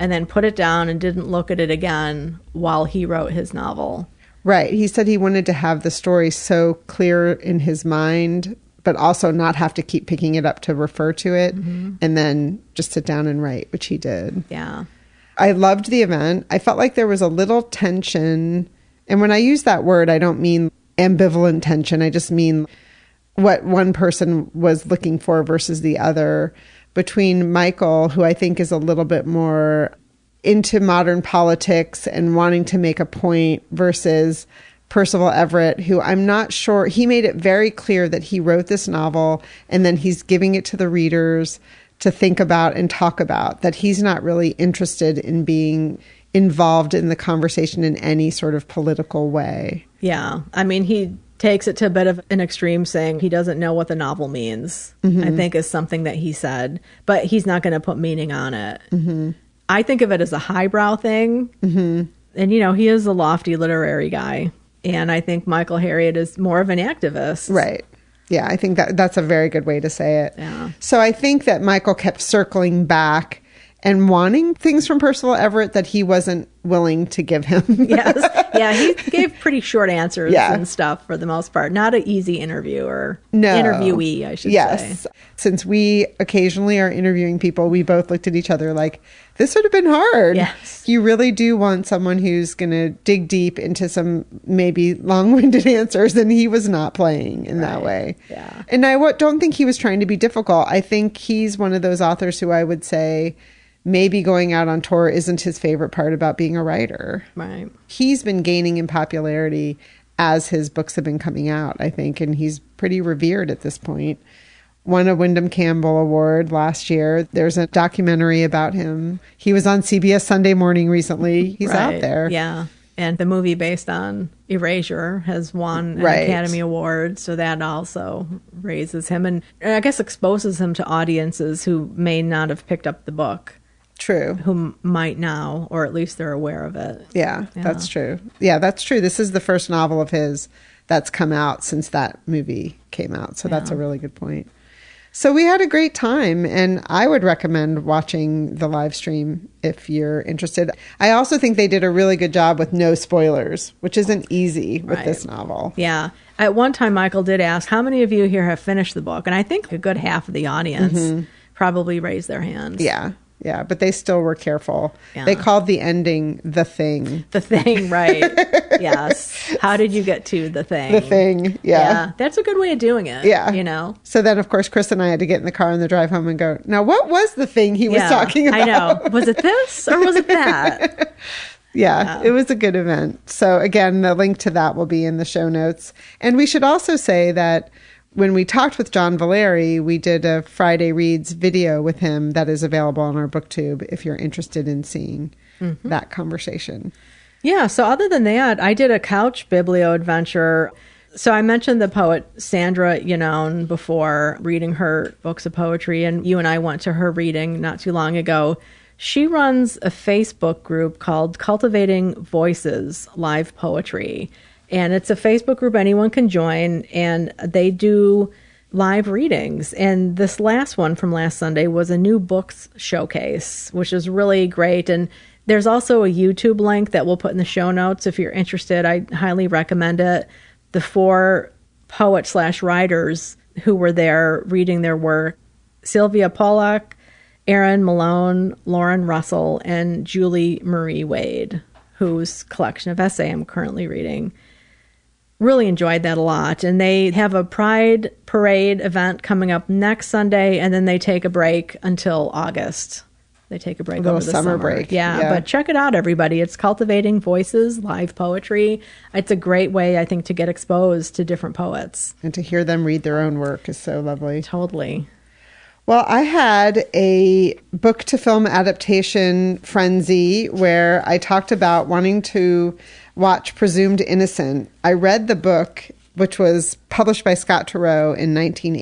and then put it down and didn't look at it again while he wrote his novel. Right. He said he wanted to have the story so clear in his mind, but also not have to keep picking it up to refer to it, and then just sit down and write, which he did. Yeah. I loved the event. I felt like there was a little tension. And when I use that word, I don't mean ambivalent tension. I just mean what one person was looking for versus the other, between Michael, who I think is a little bit more into modern politics and wanting to make a point, versus Percival Everett, who I'm not sure, he made it very clear that he wrote this novel and then he's giving it to the readers to think about and talk about, that he's not really interested in being involved in the conversation in any sort of political way. Yeah. I mean, he takes it to a bit of an extreme, saying he doesn't know what the novel means, I think is something that he said, but he's not going to put meaning on it. I think of it as a highbrow thing. And, you know, he is a lofty literary guy. And I think Michael Harriot is more of an activist. Right. Yeah, I think that's a very good way to say it. Yeah. So I think that Michael kept circling back and wanting things from Percival Everett that he wasn't willing to give him. Yes. Yeah, he gave pretty short answers and stuff for the most part. Not an easy interviewer. No. Interviewee, I should say. Yes. Since we occasionally are interviewing people, we both looked at each other like, this would have been hard. Yes. You really do want someone who's going to dig deep into some maybe long-winded answers, and he was not playing in that way. Yeah. And I don't think he was trying to be difficult. I think he's one of those authors who I would say maybe going out on tour isn't his favorite part about being a writer. Right. He's been gaining in popularity as his books have been coming out, I think, and he's pretty revered at this point. Won a Wyndham Campbell Award last year. There's a documentary about him. He was on CBS Sunday Morning recently. He's out there. Yeah. And the movie based on Erasure has won an Academy Award. So that also raises him and I guess exposes him to audiences who may not have picked up the book. True. Who might now, or at least they're aware of it. Yeah, that's true. Yeah, that's true. This is the first novel of his that's come out since that movie came out. So that's a really good point. So we had a great time, and I would recommend watching the live stream if you're interested. I also think they did a really good job with no spoilers, which isn't easy with this novel. Yeah. At one time, Michael did ask, how many of you here have finished the book? And I think a good half of the audience probably raised their hands. Yeah. Yeah, but they still were careful. Yeah. They called the ending The Thing. The Thing, right. Yes. How did you get to The Thing? The Thing, yeah. That's a good way of doing it. Yeah. You know? So then, of course, Chris and I had to get in the car on the drive home and go, now, what was the thing he was talking about? I know. Was it this or was it that? Yeah, it was a good event. So again, the link to that will be in the show notes. And we should also say that when we talked with John Valeri, we did a Friday Reads video with him that is available on our BookTube if you're interested in seeing that conversation. Yeah, so other than that, I did a couch biblio adventure. So I mentioned the poet Sandra Yanone before, reading her books of poetry, and you and I went to her reading not too long ago. She runs a Facebook group called Cultivating Voices Live Poetry. And it's a Facebook group anyone can join, and they do live readings. And this last one from last Sunday was a new books showcase, which is really great. And there's also a YouTube link that we'll put in the show notes if you're interested. I highly recommend it. The 4 poet/writers who were there reading their work: Sylvia Pollack, Erin Malone, Lauren Russell, and Julie Marie Wade, whose collection of essay I'm currently reading. Really enjoyed that a lot. And they have a Pride Parade event coming up next Sunday, and then they take a break until August. They take a break over the summer break. Yeah, but check it out, everybody. It's Cultivating Voices Live Poetry. It's a great way, I think, to get exposed to different poets. And to hear them read their own work is so lovely. Totally. Well, I had a book to film adaptation frenzy where I talked about wanting to watch Presumed Innocent. I read the book, which was published by Scott Turow in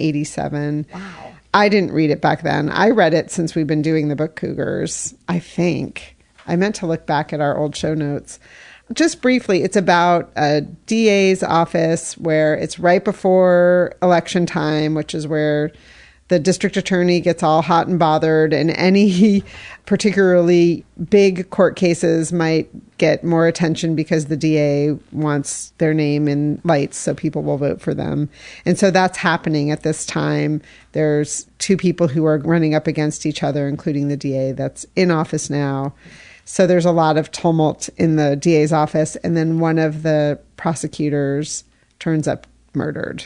1987. Wow. I didn't read it back then. I read it since we've been doing the Book Cougars, I think. I meant to look back at our old show notes. Just briefly, it's about a DA's office where it's right before election time, which is where the district attorney gets all hot and bothered, and any particularly big court cases might get more attention because the DA wants their name in lights so people will vote for them. And so that's happening at this time. There's two people who are running up against each other, including the DA that's in office now. So there's a lot of tumult in the DA's office. And then one of the prosecutors turns up murdered.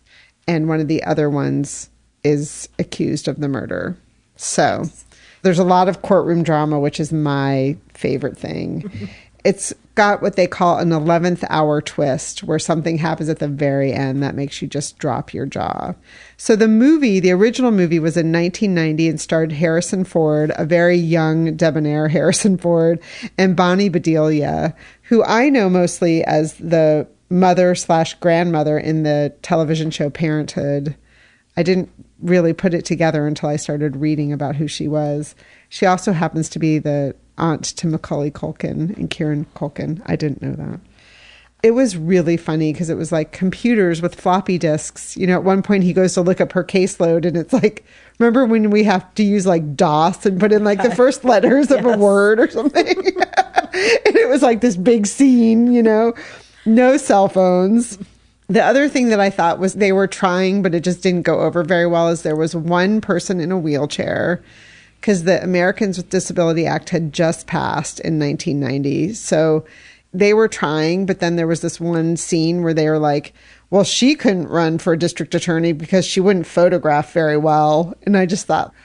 And one of the other ones is accused of the murder. So there's a lot of courtroom drama, which is my favorite thing. It's got what they call an 11th hour twist, where something happens at the very end that makes you just drop your jaw. So the original movie was in 1990 and starred Harrison Ford, a very young, debonair Harrison Ford, and Bonnie Bedelia, who I know mostly as the mother/grandmother in the television show Parenthood. I didn't really put it together until I started reading about who she was. She also happens to be the aunt to Macaulay Culkin and Kieran Culkin. I didn't know that. It was really funny because it was like computers with floppy disks. You know, at one point he goes to look up her caseload and it's like, remember when we have to use like DOS and put in like the first letters of a word or something? And it was like this big scene, you know, no cell phones. The other thing that I thought was they were trying, but it just didn't go over very well, is there was one person in a wheelchair because the Americans with Disability Act had just passed in 1990. So they were trying, but then there was this one scene where they were like, well, she couldn't run for a district attorney because she wouldn't photograph very well. And I just thought,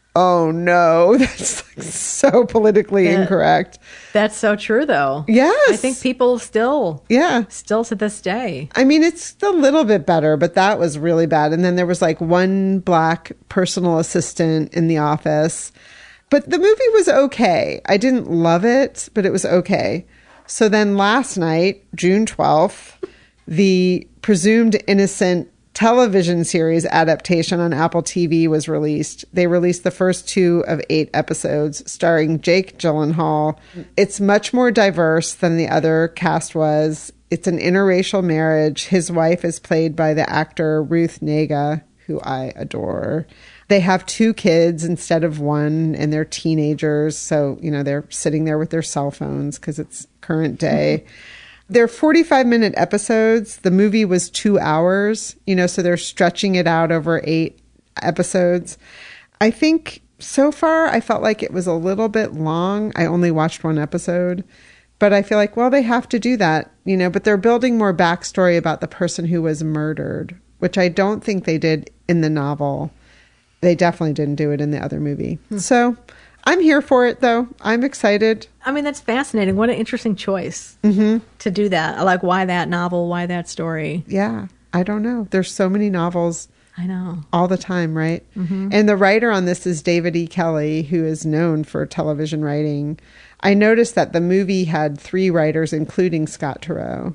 oh no, that's like so politically incorrect. That's so true, though. Yes. I think people still to this day. I mean, it's a little bit better, but that was really bad. And then there was like one black personal assistant in the office. But the movie was okay. I didn't love it, but it was okay. So then last night, June 12th, the Presumed Innocent television series adaptation on Apple TV was released. They released the first 2 of 8 episodes starring Jake Gyllenhaal. It's much more diverse than the other cast was. It's an interracial marriage. His wife is played by the actor Ruth Negga, who I adore. They have 2 kids instead of 1, and they're teenagers. So, you know, they're sitting there with their cell phones because it's current day. They're 45-minute episodes. The movie was 2 hours, you know, so they're stretching it out over 8 episodes. I think so far I felt like it was a little bit long. I only watched 1 episode, but I feel like, well, they have to do that, you know, but they're building more backstory about the person who was murdered, which I don't think they did in the novel. They definitely didn't do it in the other movie. So I'm here for it, though. I'm excited. I mean, that's fascinating. What an interesting choice to do that. Like, why that novel? Why that story? Yeah, I don't know. There's so many novels. I know. All the time, right? And the writer on this is David E. Kelley, who is known for television writing. I noticed that the movie had 3 writers, including Scott Turow.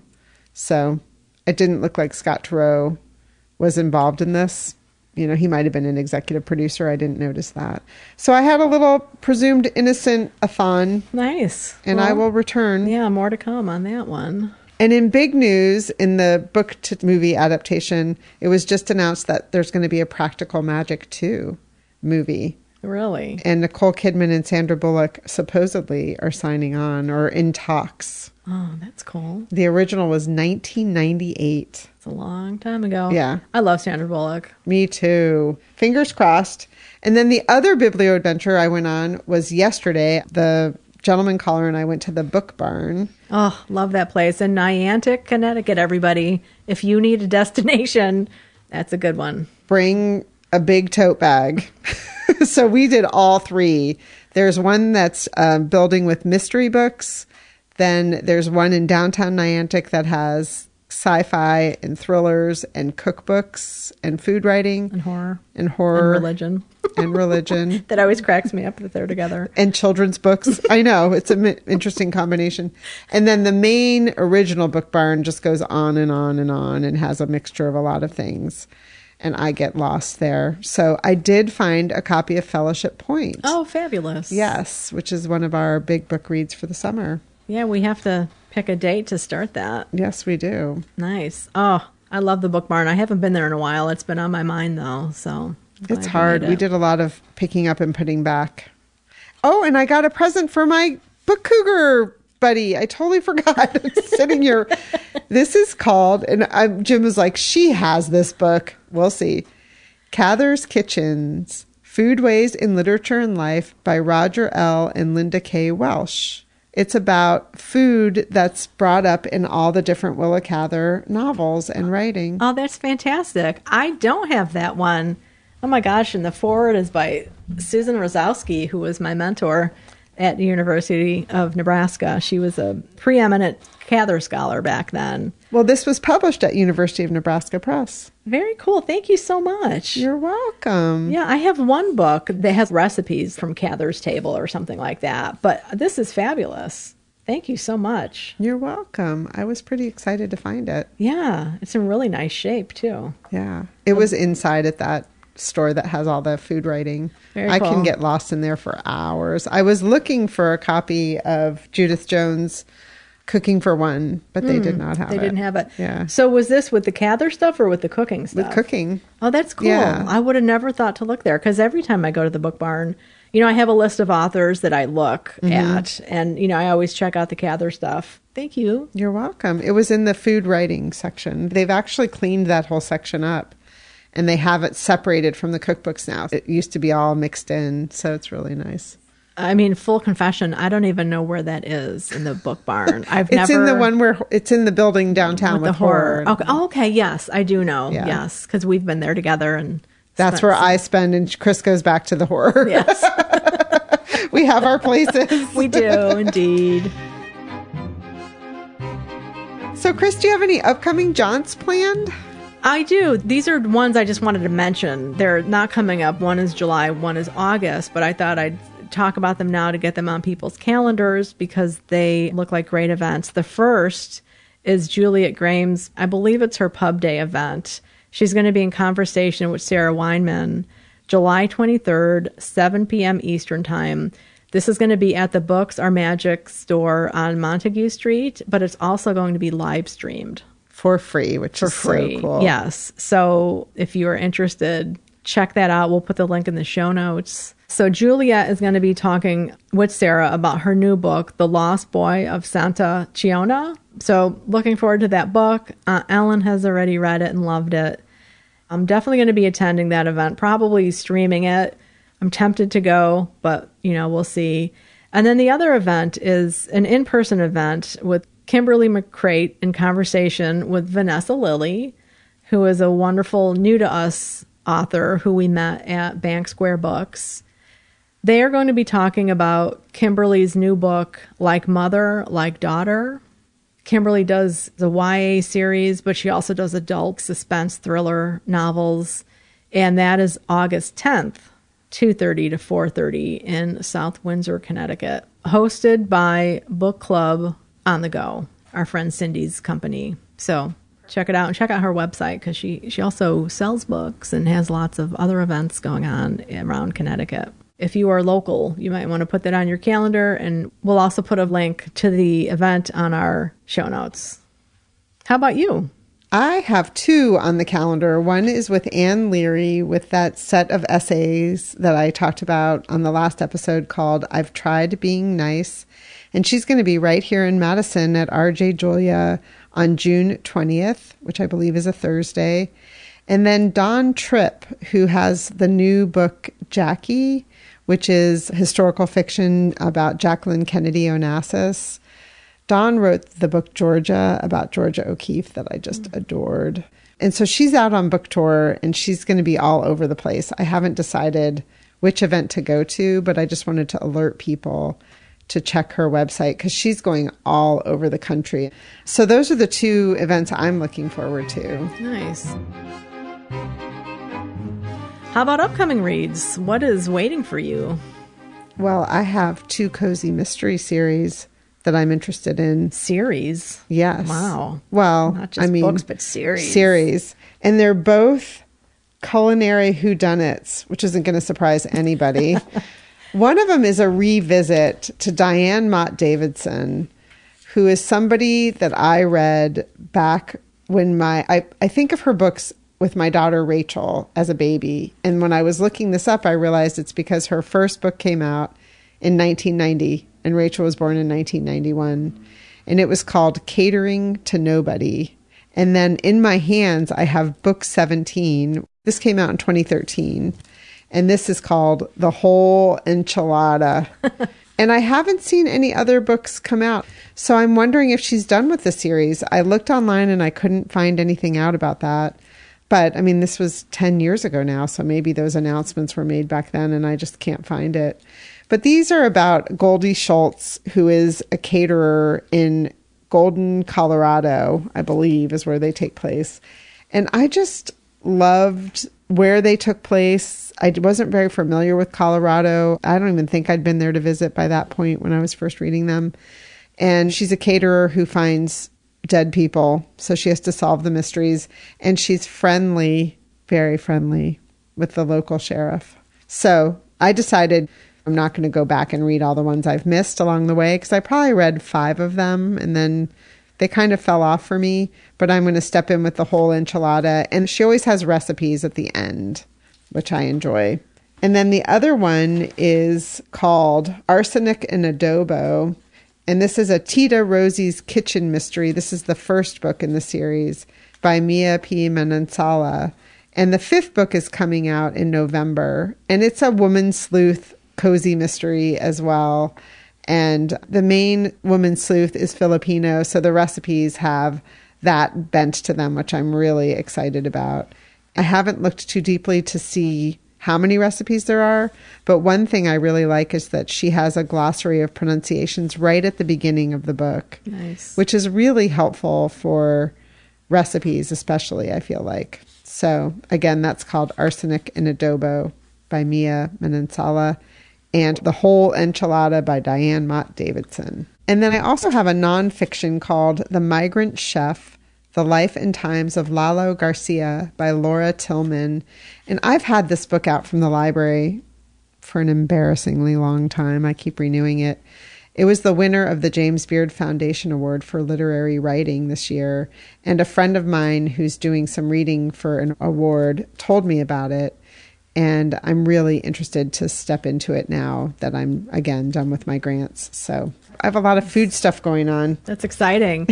So it didn't look like Scott Turow was involved in this. You know, he might have been an executive producer. I didn't notice that. So I had a little Presumed Innocent-a-thon. Nice. And I will return. Yeah, more to come on that one. And in big news, in the book to movie adaptation, it was just announced that there's going to be a Practical Magic 2 movie. Really? And Nicole Kidman and Sandra Bullock supposedly are signing on or in talks. Oh, that's cool. The original was 1998. It's a long time ago. Yeah. I love Sandra Bullock. Me too. Fingers crossed. And then the other biblio adventure I went on was yesterday. The gentleman caller and I went to the Book Barn. Oh, love that place. In Niantic, Connecticut, everybody. If you need a destination, that's a good one. Bring a big tote bag. So we did all 3. There's one that's building with mystery books. Then there's one in downtown Niantic that has sci-fi and thrillers and cookbooks and food writing. And horror. And horror. And religion. And religion. That always cracks me up that they're together. And children's books. I know. It's an interesting combination. And then the main original Book Barn just goes on and on and on and has a mixture of a lot of things. And I get lost there. So I did find a copy of Fellowship Point. Oh, fabulous. Yes, which is one of our big book reads for the summer. Yeah, we have to pick a date to start that. Yes, we do. Nice. Oh, I love the Book Barn. I haven't been there in a while. It's been on my mind, though. So It's hard. We did a lot of picking up and putting back. Oh, and I got a present for my book cougar buddy. I totally forgot. It's sitting here. This is called, and Jim was like, she has this book. We'll see. Cather's Kitchens, Foodways in Literature and Life by Roger L. and Linda K. Welsh. It's about food that's brought up in all the different Willa Cather novels and writing. Oh, that's fantastic. I don't have that one. Oh my gosh, and the foreword is by Susan Rosowski, who was my mentor at the University of Nebraska. She was a preeminent Cather scholar back then. Well, this was published at University of Nebraska Press. Very cool. Thank you so much. You're welcome. Yeah, I have one book that has recipes from Cather's Table or something like that, but this is fabulous. Thank you so much. You're welcome. I was pretty excited to find it. Yeah, it's in really nice shape, too. Yeah. It was inside at that store that has all the food writing. I can get lost in there for hours. I was looking for a copy of Judith Jones' Cooking for One, but they did not have it. They didn't have it. Yeah. So was this with the Cather stuff or with the cooking stuff? With cooking. Oh, that's cool. Yeah. I would have never thought to look there because every time I go to the book barn, you know, I have a list of authors that I look at, and, you know, I always check out the Cather stuff. Thank you. You're welcome. It was in the food writing section. They've actually cleaned that whole section up, and they have it separated from the cookbooks now. It used to be all mixed in, so it's really nice. I mean, full confession, I don't even know where that is in the book barn. It's in the one where it's in the building downtown with the horror. Okay. Oh, okay. Yes, I do know. Yeah. Yes, because we've been there together, and that's where I spend, and Chris goes back to the horror. Yes, we have our places. We do indeed. So, Chris, do you have any upcoming jaunts planned? I do. These are ones I just wanted to mention. They're not coming up. One is July, one is August, but I thought I'd talk about them now to get them on people's calendars because they look like great events. The first is Juliet Graham's, I believe it's her pub day event. She's going to be in conversation with Sarah Weinman, July 23rd, 7 p.m. Eastern Time. This is going to be at the Books Are Magic store on Montague Street, but it's also going to be live streamed. For free, which is so cool. Yes. So if you are interested, check that out. We'll put the link in the show notes. So Juliet is going to be talking with Sarah about her new book, The Lost Boy of Santa Chiona. So looking forward to that book. Ellen has already read it and loved it. I'm definitely going to be attending that event, probably streaming it. I'm tempted to go, but, you know, we'll see. And then the other event is an in-person event with Kimberly McCrate in conversation with Vanessa Lilly, who is a wonderful new-to-us author who we met at Bank Square Books. They are going to be talking about Kimberly's new book, Like Mother, Like Daughter. Kimberly does the YA series, but she also does adult suspense thriller novels. And that is August 10th, 2:30 to 4:30 in South Windsor, Connecticut. Hosted by Book Club on the Go, our friend Cindy's company. So check it out and check out her website because she also sells books and has lots of other events going on around Connecticut. If you are local, you might want to put that on your calendar, and we'll also put a link to the event on our show notes. How about you? I have two on the calendar. One is with Anne Leary with that set of essays that I talked about on the last episode called I've Tried Being Nice. And she's going to be right here in Madison at RJ Julia on June 20th, which I believe is a Thursday. And then Dawn Tripp, who has the new book Jackie, which is historical fiction about Jacqueline Kennedy Onassis. Dawn wrote the book Georgia about Georgia O'Keeffe that I just adored. And so she's out on book tour and she's going to be all over the place. I haven't decided which event to go to, but I just wanted to alert people to check her website because she's going all over the country. So those are the two events I'm looking forward to. Nice. How about upcoming reads? What is waiting for you? Well, I have two cozy mystery series that I'm interested in. Series? Yes. Wow. Well, not just books, but series. Series. And they're both culinary whodunits, which isn't going to surprise anybody. One of them is a revisit to Diane Mott Davidson, who is somebody that I read back when I think of her books with my daughter Rachel as a baby. And when I was looking this up, I realized it's because her first book came out in 1990 and Rachel was born in 1991. And it was called Catering to Nobody. And then in my hands, I have book 17. This came out in 2013. And this is called The Whole Enchilada. And I haven't seen any other books come out. So I'm wondering if she's done with the series. I looked online and I couldn't find anything out about that. But I mean, this was 10 years ago now. So maybe those announcements were made back then and I just can't find it. But these are about Goldie Schultz, who is a caterer in Golden, Colorado, I believe is where they take place. And I just loved where they took place. I wasn't very familiar with Colorado. I don't even think I'd been there to visit by that point when I was first reading them. And she's a caterer who finds dead people. So she has to solve the mysteries. And she's friendly, very friendly with the local sheriff. So I decided I'm not going to go back and read all the ones I've missed along the way because I probably read 5 of them and then they kind of fell off for me. But I'm going to step in with The Whole Enchilada. And she always has recipes at the end, which I enjoy. And then the other one is called Arsenic and Adobo. And this is a Tita Rosie's Kitchen Mystery. This is the first book in the series by Mia P. Manansala. And the 5th book is coming out in November. And it's a woman sleuth cozy mystery as well. And the main woman sleuth is Filipino. So the recipes have that bent to them, which I'm really excited about. I haven't looked too deeply to see how many recipes there are, but one thing I really like is that she has a glossary of pronunciations right at the beginning of the book. Nice. Which is really helpful for recipes, especially, I feel like. So again, that's called Arsenic and Adobo by Mia Manansala and The Whole Enchilada by Diane Mott Davidson. And then I also have a nonfiction called The Migrant Chef, The Life and Times of Lalo Garcia by Laura Tillman. And I've had this book out from the library for an embarrassingly long time. I keep renewing it. It was the winner of the James Beard Foundation Award for Literary Writing this year. And a friend of mine who's doing some reading for an award told me about it. And I'm really interested to step into it now that I'm, again, done with my grants. So I have a lot of food stuff going on. That's exciting.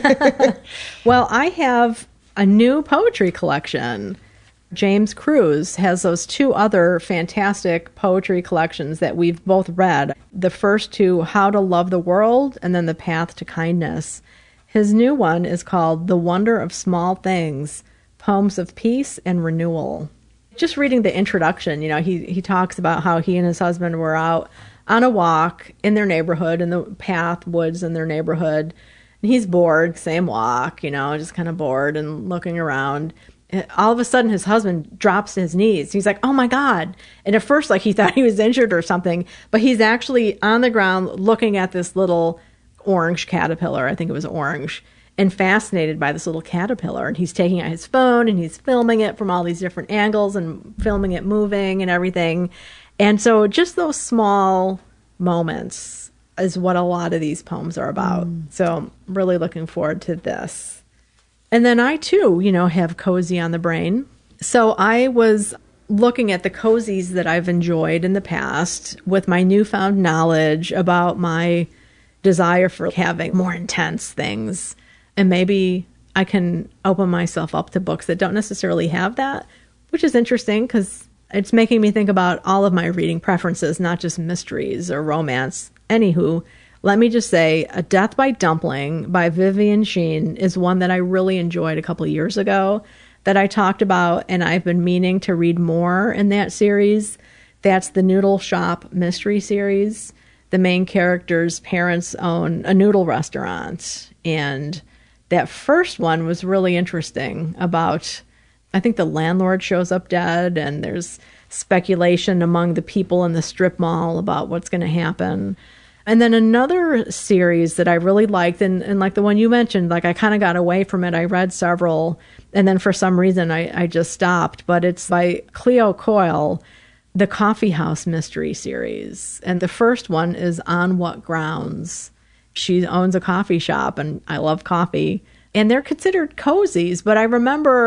Well, I have a new poetry collection. James Cruz has those 2 other fantastic poetry collections that we've both read. The first 2, How to Love the World, and then The Path to Kindness. His new one is called The Wonder of Small Things, Poems of Peace and Renewal. Just reading the introduction, he talks about how he and his husband were out on a walk in their neighborhood, in the path, woods in their neighborhood. And he's bored, same walk, just kind of bored and looking around. And all of a sudden, his husband drops to his knees. He's like, oh my God. And at first, he thought he was injured or something, but he's actually on the ground looking at this little orange caterpillar. I think it was orange. And fascinated by this little caterpillar. And he's taking out his phone and he's filming it from all these different angles and filming it moving and everything. And so just those small moments is what a lot of these poems are about. So really looking forward to this. And then I too, have cozy on the brain. So I was looking at the cozies that I've enjoyed in the past with my newfound knowledge about my desire for having more intense things. And maybe I can open myself up to books that don't necessarily have that, which is interesting because it's making me think about all of my reading preferences, not just mysteries or romance. Anywho, let me just say, A Death by Dumpling by Vivian Sheen is one that I really enjoyed a couple of years ago that I talked about, and I've been meaning to read more in that series. That's the Noodle Shop mystery series. The main character's parents own a noodle restaurant, and that first one was really interesting about, I think the landlord shows up dead and there's speculation among the people in the strip mall about what's going to happen. And then another series that I really liked, and like the one you mentioned, I kind of got away from it. I read several, and then for some reason I just stopped. But it's by Cleo Coyle, the Coffee House Mystery Series. And the first one is On What Grounds. She owns a coffee shop, and I love coffee. And they're considered cozies, but I remember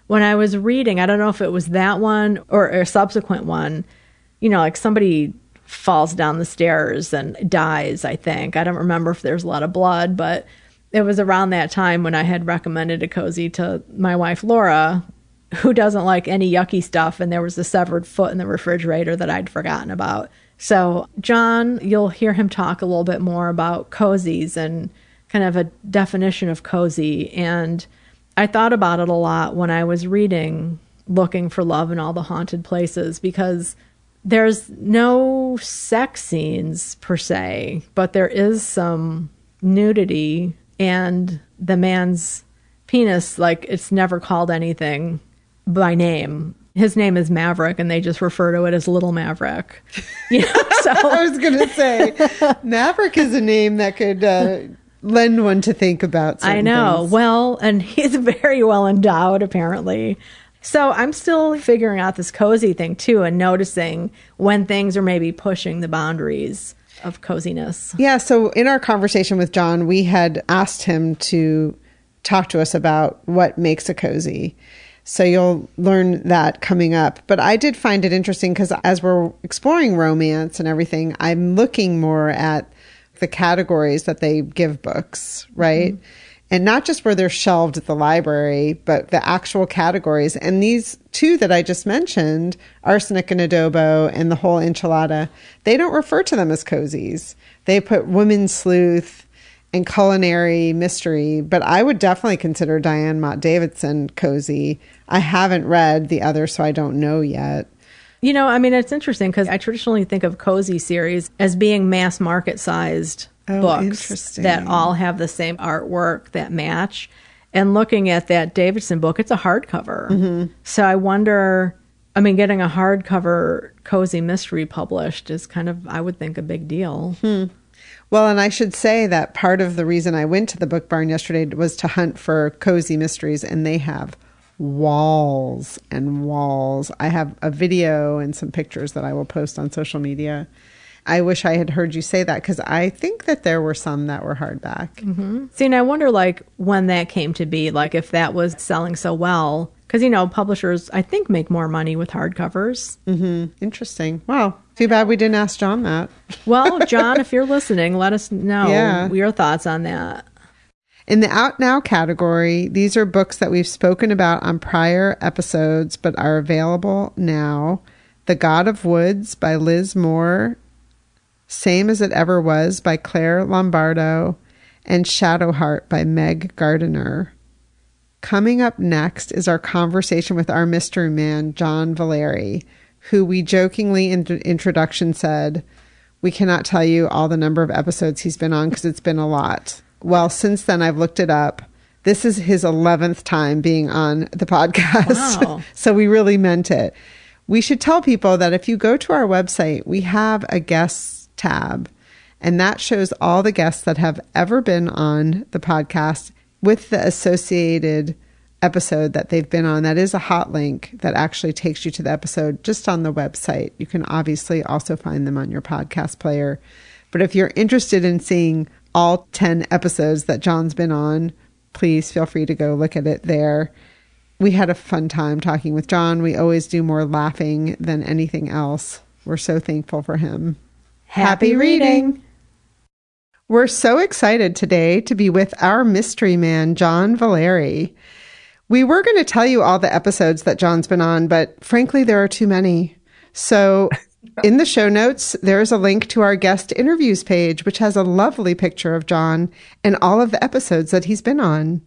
when I was reading, I don't know if it was that one or a subsequent one, like somebody falls down the stairs and dies, I think. I don't remember if there's a lot of blood, but it was around that time when I had recommended a cozy to my wife, Laura, who doesn't like any yucky stuff, and there was a severed foot in the refrigerator that I'd forgotten about. So John, you'll hear him talk a little bit more about cozies and kind of a definition of cozy. And I thought about it a lot when I was reading Looking for Love in All the Haunted Places, because there's no sex scenes per se, but there is some nudity, and the man's penis, like, it's never called anything by name. His name is Maverick, and they just refer to it as Little Maverick. So I was going to say, Maverick is a name that could lend one to think about certain I know. things. Well, and he's very well endowed, apparently. So I'm still figuring out this cozy thing, too, and noticing when things are maybe pushing the boundaries of coziness. Yeah, so in our conversation with John, we had asked him to talk to us about what makes a cozy. So you'll learn that coming up. But I did find it interesting because as we're exploring romance and everything, I'm looking more at the categories that they give books, right? Mm-hmm. And not just where they're shelved at the library, but the actual categories. And these two that I just mentioned, Arsenic and Adobo and The Whole Enchilada, they don't refer to them as cozies. They put Women's Sleuth and Culinary Mystery, but I would definitely consider Diane Mott Davidson cozy. I haven't read the other, so I don't know yet. It's interesting because I traditionally think of cozy series as being mass market sized books that all have the same artwork that match. And looking at that Davidson book, it's a hardcover. Mm-hmm. So I wonder, getting a hardcover cozy mystery published is kind of, I would think, a big deal. Well, and I should say that part of the reason I went to the Book Barn yesterday was to hunt for cozy mysteries, and they have walls and walls. I have a video and some pictures that I will post on social media. I wish I had heard you say that because I think that there were some that were hardback. Mm-hmm. See, and I wonder when that came to be, if that was selling so well, because, publishers, I think, make more money with hardcovers. Mm-hmm. Interesting. Wow. Too bad we didn't ask John that. Well, John, if you're listening, let us know your thoughts on that. In the Out Now category, these are books that we've spoken about on prior episodes, but are available now. The God of Woods by Liz Moore, Same as It Ever Was by Claire Lombardo, and Shadowheart by Meg Gardiner. Coming up next is our conversation with our mystery man, John Valeri, who we jokingly in the introduction said, we cannot tell you all the number of episodes he's been on because it's been a lot. Well, since then, I've looked it up. This is his 11th time being on the podcast. Wow. So we really meant it. We should tell people that if you go to our website, we have a guests tab, and that shows all the guests that have ever been on the podcast with the associated episode that they've been on. That is a hot link that actually takes you to the episode just on the website. You can obviously also find them on your podcast player. But if you're interested in seeing all 10 episodes that John's been on, please feel free to go look at it there. We had a fun time talking with John. We always do more laughing than anything else. We're so thankful for him. Happy reading! We're so excited today to be with our mystery man, John Valeri. We were going to tell you all the episodes that John's been on, but frankly, there are too many. So in the show notes, there's a link to our guest interviews page, which has a lovely picture of John and all of the episodes that he's been on.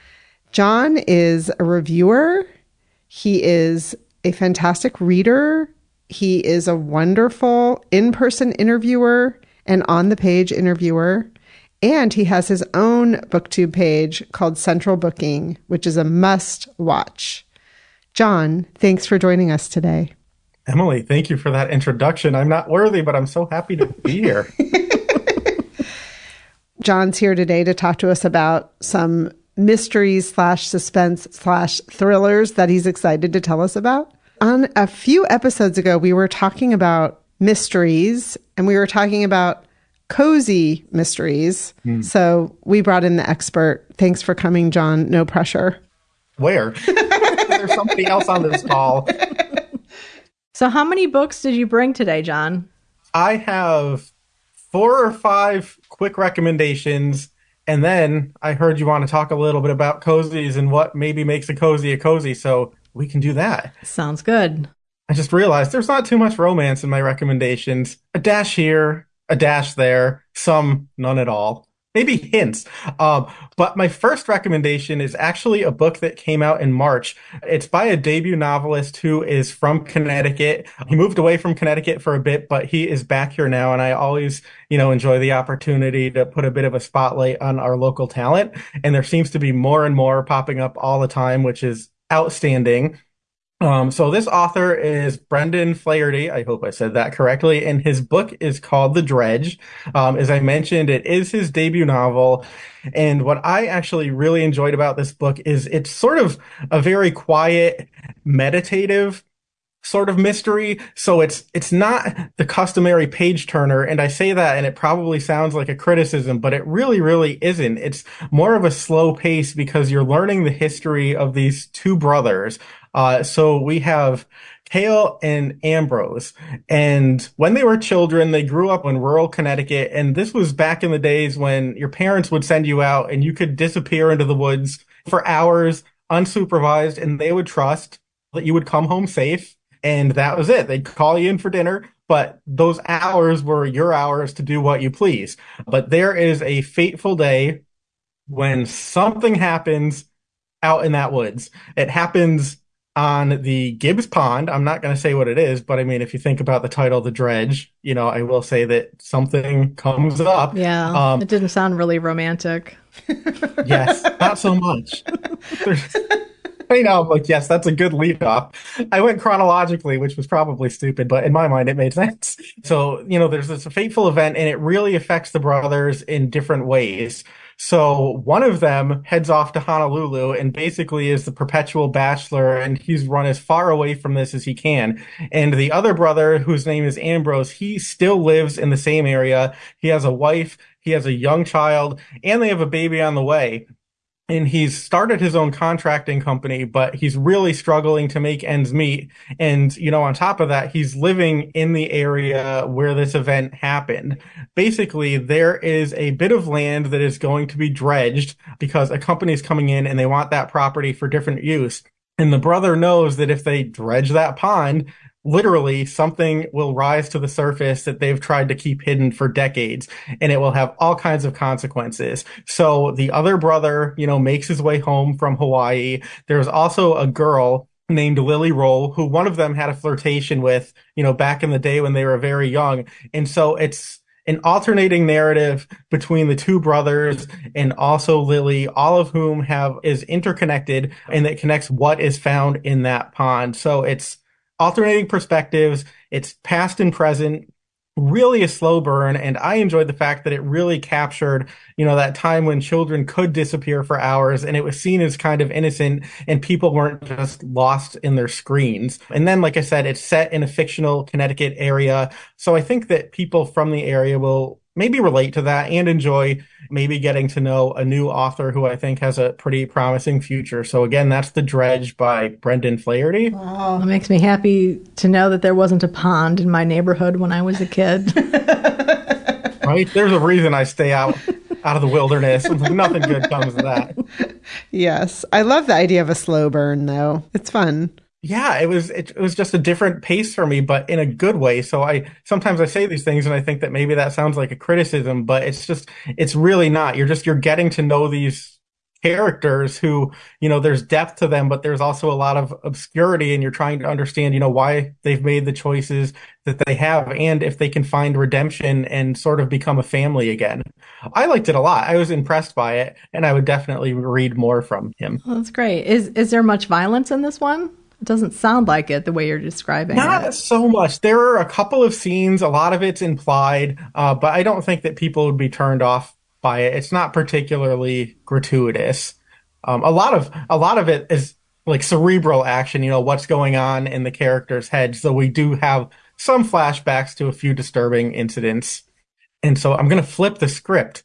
John is a reviewer. He is a fantastic reader. He is a wonderful in-person interviewer and on-the-page interviewer. And he has his own BookTube page called Central Booking, which is a must-watch. John, thanks for joining us today. Emily, thank you for that introduction. I'm not worthy, but I'm so happy to be here. John's here today to talk to us about some mysteries / suspense / thrillers that he's excited to tell us about. On a few episodes ago, we were talking about mysteries, and we were talking about cozy mysteries. So we brought in the expert. Thanks for coming, John. No pressure. Where? There's somebody else on this call. So how many books did you bring today, John? I have 4 or 5 quick recommendations, and then I heard you want to talk a little bit about cozies and what maybe makes a cozy, so we can do that. Sounds good. I just realized there's not too much romance in my recommendations. A dash here, a dash there, some none at all. Maybe hints. But my first recommendation is actually a book that came out in March. It's by a debut novelist who is from Connecticut. He moved away from Connecticut for a bit, but he is back here now. And I always, enjoy the opportunity to put a bit of a spotlight on our local talent. And there seems to be more and more popping up all the time, which is outstanding. So this author is Brendan Flaherty. I hope I said that correctly. And his book is called The Dredge. As I mentioned, it is his debut novel. And what I actually really enjoyed about this book is it's sort of a very quiet, meditative sort of mystery. So it's not the customary page turner. And I say that and it probably sounds like a criticism, but it really, really isn't. It's more of a slow pace because you're learning the history of these two brothers. So we have Cale and Ambrose. And when they were children, they grew up in rural Connecticut. And this was back in the days when your parents would send you out and you could disappear into the woods for hours unsupervised, and they would trust that you would come home safe. And that was it. They'd call you in for dinner, but those hours were your hours to do what you please. But there is a fateful day when something happens out in that woods. It happens on the Gibbs Pond. I'm not going to say what it is, but I mean, if you think about the title, The Dredge, I will say that something comes up. Yeah, it didn't sound really romantic. Yes, not so much. I know, like, yes, that's a good lead off. I went chronologically, which was probably stupid, but in my mind, it made sense. So, there's this fateful event, and it really affects the brothers in different ways. So one of them heads off to Honolulu and basically is the perpetual bachelor, and he's run as far away from this as he can. And the other brother, whose name is Ambrose, he still lives in the same area. He has a wife, he has a young child, and they have a baby on the way. And he's started his own contracting company, but he's really struggling to make ends meet. And, on top of that, he's living in the area where this event happened. Basically, there is a bit of land that is going to be dredged because a company is coming in and they want that property for different use. And the brother knows that if they dredge that pond, literally something will rise to the surface that they've tried to keep hidden for decades, and it will have all kinds of consequences. So the other brother, makes his way home from Hawaii. There's also a girl named Lily Roll, who one of them had a flirtation with, back in the day when they were very young. And so it's an alternating narrative between the two brothers and also Lily, all of whom is interconnected, and that connects what is found in that pond. So it's alternating perspectives, it's past and present, really a slow burn. And I enjoyed the fact that it really captured, that time when children could disappear for hours and it was seen as kind of innocent and people weren't just lost in their screens. And then, like I said, it's set in a fictional Connecticut area. So I think that people from the area will maybe relate to that and enjoy maybe getting to know a new author who I think has a pretty promising future. So again, that's The Dredge by Brendan Flaherty. Oh, it makes me happy to know that there wasn't a pond in my neighborhood when I was a kid. Right? There's a reason I stay out of the wilderness. Nothing good comes of that. Yes. I love the idea of a slow burn, though. It's fun. Yeah, it was just a different pace for me, but in a good way. So sometimes I say these things and I think that maybe that sounds like a criticism, but it's really not. You're getting to know these characters who, there's depth to them, but there's also a lot of obscurity, and you're trying to understand, why they've made the choices that they have and if they can find redemption and sort of become a family again. I liked it a lot. I was impressed by it, and I would definitely read more from him. Well, that's great. Is there much violence in this one? It doesn't sound like it the way you're describing it. Not so much. There are a couple of scenes. A lot of it's implied, but I don't think that people would be turned off by it. It's not particularly gratuitous. A lot of it is like cerebral action, what's going on in the characters' heads. So we do have some flashbacks to a few disturbing incidents. And so I'm going to flip the script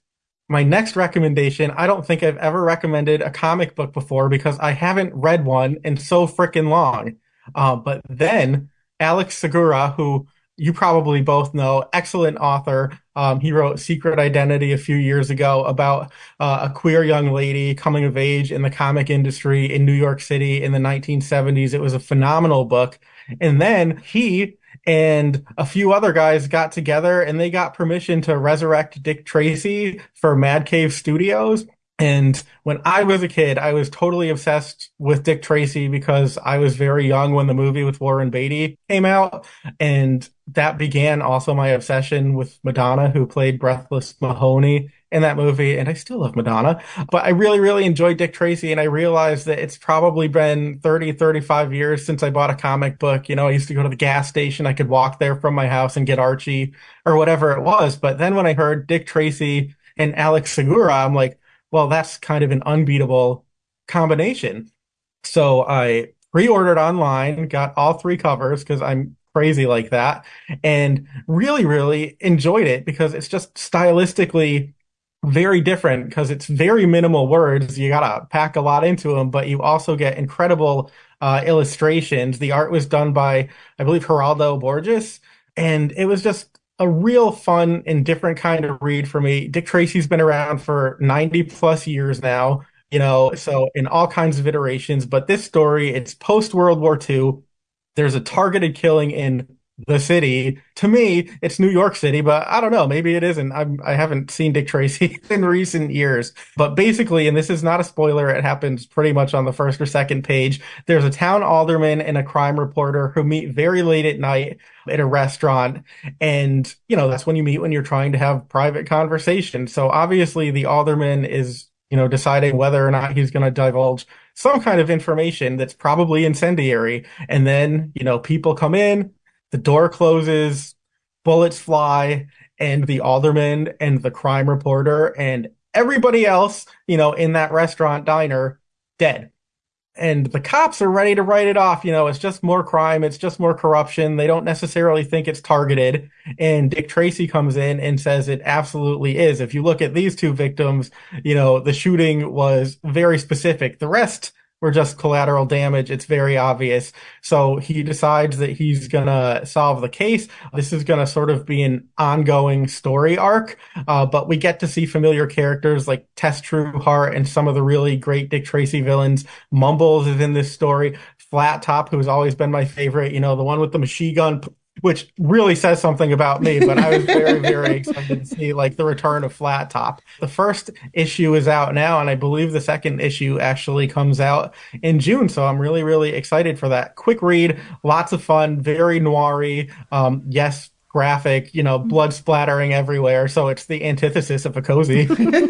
my next recommendation, I don't think I've ever recommended a comic book before because I haven't read one in so freaking long. But then Alex Segura, who you probably both know, excellent author. He wrote Secret Identity a few years ago about a queer young lady coming of age in the comic industry in New York City in the 1970s. It was a phenomenal book. And then he and a few other guys got together and they got permission to resurrect Dick Tracy for Mad Cave Studios. And when I was a kid, I was totally obsessed with Dick Tracy because I was very young when the movie with Warren Beatty came out. And that began also my obsession with Madonna, who played Breathless Mahoney in that movie. And I still love Madonna, but I really, really enjoyed Dick Tracy. And I realized that it's probably been 30, 35 years since I bought a comic book. You know, I used to go to the gas station. I could walk there from my house and get Archie or whatever it was. But then when I heard Dick Tracy and Alex Segura, I'm like, well, that's kind of an unbeatable combination. So I pre-ordered online, got all three covers because I'm crazy like that, and really, really enjoyed it because it's just stylistically very different because it's very minimal words. You gotta pack a lot into them, but you also get incredible illustrations. The art was done by, I believe, Geraldo Borges, and it was just a real fun and different kind of read for me. Dick Tracy's been around for 90 plus years now, you know, so in all kinds of iterations. But this story, it's post World War II. There's a targeted killing in the city. To me, it's New York City, but I don't know. Maybe it isn't. I haven't seen Dick Tracy in recent years. But basically, and this is not a spoiler, it happens pretty much on the first or second page. There's a town alderman and a crime reporter who meet very late at night at a restaurant. And, you know, that's when you meet when you're trying to have private conversation. So obviously the alderman is, you know, deciding whether or not he's going to divulge some kind of information that's probably incendiary. And then, you know, people come in, the door closes, bullets fly, and the alderman and the crime reporter and everybody else, you know, in that restaurant diner dead. And the cops are ready to write it off. You know, it's just more crime. It's just more corruption. They don't necessarily think it's targeted. And Dick Tracy comes in and says it absolutely is. If you look at these two victims, you know, the shooting was very specific. The rest were just collateral damage. It's very obvious. So he decides that he's going to solve the case. This is going to sort of be an ongoing story arc. But we get to see familiar characters like Tess Trueheart and some of the really great Dick Tracy villains. Mumbles is in this story. Flat Top, who's always been my favorite, you know, the one with the machine gun, which really says something about me, but I was very, very excited to see like the return of Flat Top. The first issue is out now, and I believe the second issue actually comes out in June. So I'm really, really excited for that. Quick read, lots of fun, very noiry. Yes, graphic, you know, blood splattering everywhere. So it's the antithesis of a cozy.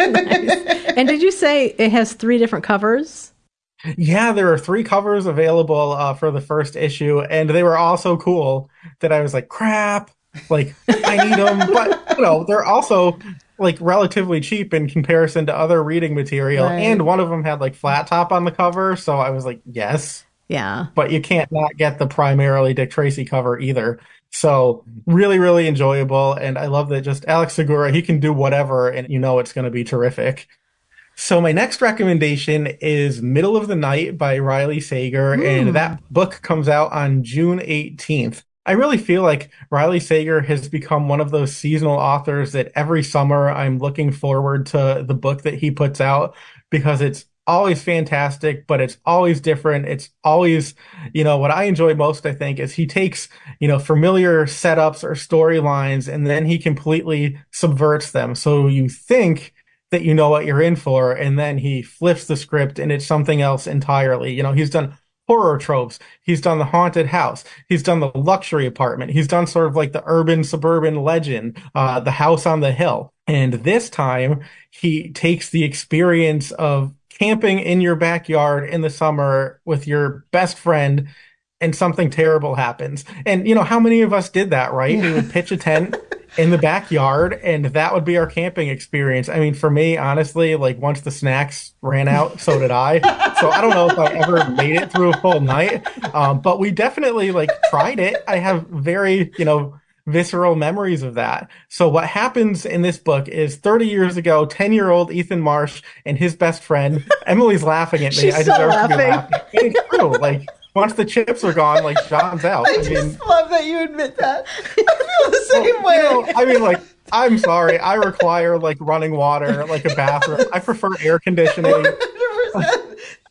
Nice. And did you say it has 3 different covers? Yeah, there are 3 covers available for the first issue, and they were all so cool that I was like, crap, like, I need them. But, you know, they're also, like, relatively cheap in comparison to other reading material, Right. and one of them had, like, Flat Top on the cover, so I was like, yes. Yeah. But you can't not get the primarily Dick Tracy cover either. So, really, really enjoyable, and I love that just Alex Segura, he can do whatever, and you know it's going to be terrific. So my next recommendation is Middle of the Night by Riley Sager, and that book comes out on June 18th. I really feel like Riley Sager has become one of those seasonal authors that every summer I'm looking forward to the book that he puts out because it's always fantastic, but it's always different. It's always, you know, what I enjoy most, I think, is he takes, you know, familiar setups or storylines and then he completely subverts them. So you think that you know what you're in for, and then he flips the script and it's something else entirely. You know, he's done horror tropes. He's done the haunted house. He's done the luxury apartment. He's done sort of like the urban suburban legend, the house on the hill. And this time he takes the experience of camping in your backyard in the summer with your best friend and something terrible happens. And, you know, how many of us did that, right? We would pitch a tent in the backyard and that would be our camping experience. I mean, for me, honestly, like once the snacks ran out, so did I. So I don't know if I ever made it through a full night. But we definitely like tried it. I have very, you know, visceral memories of that. So what happens in this book is 30 years ago, 10-year-old Ethan Marsh and his best friend, Emily's laughing at me. She's I still deserve to be laughing. laughing. It's true. Like, once the chips are gone, like, John's out. I just love that you admit that. I feel the same way. You know, I mean, like, I'm sorry. I require, like, running water, like a bathroom. I prefer air conditioning. 100%.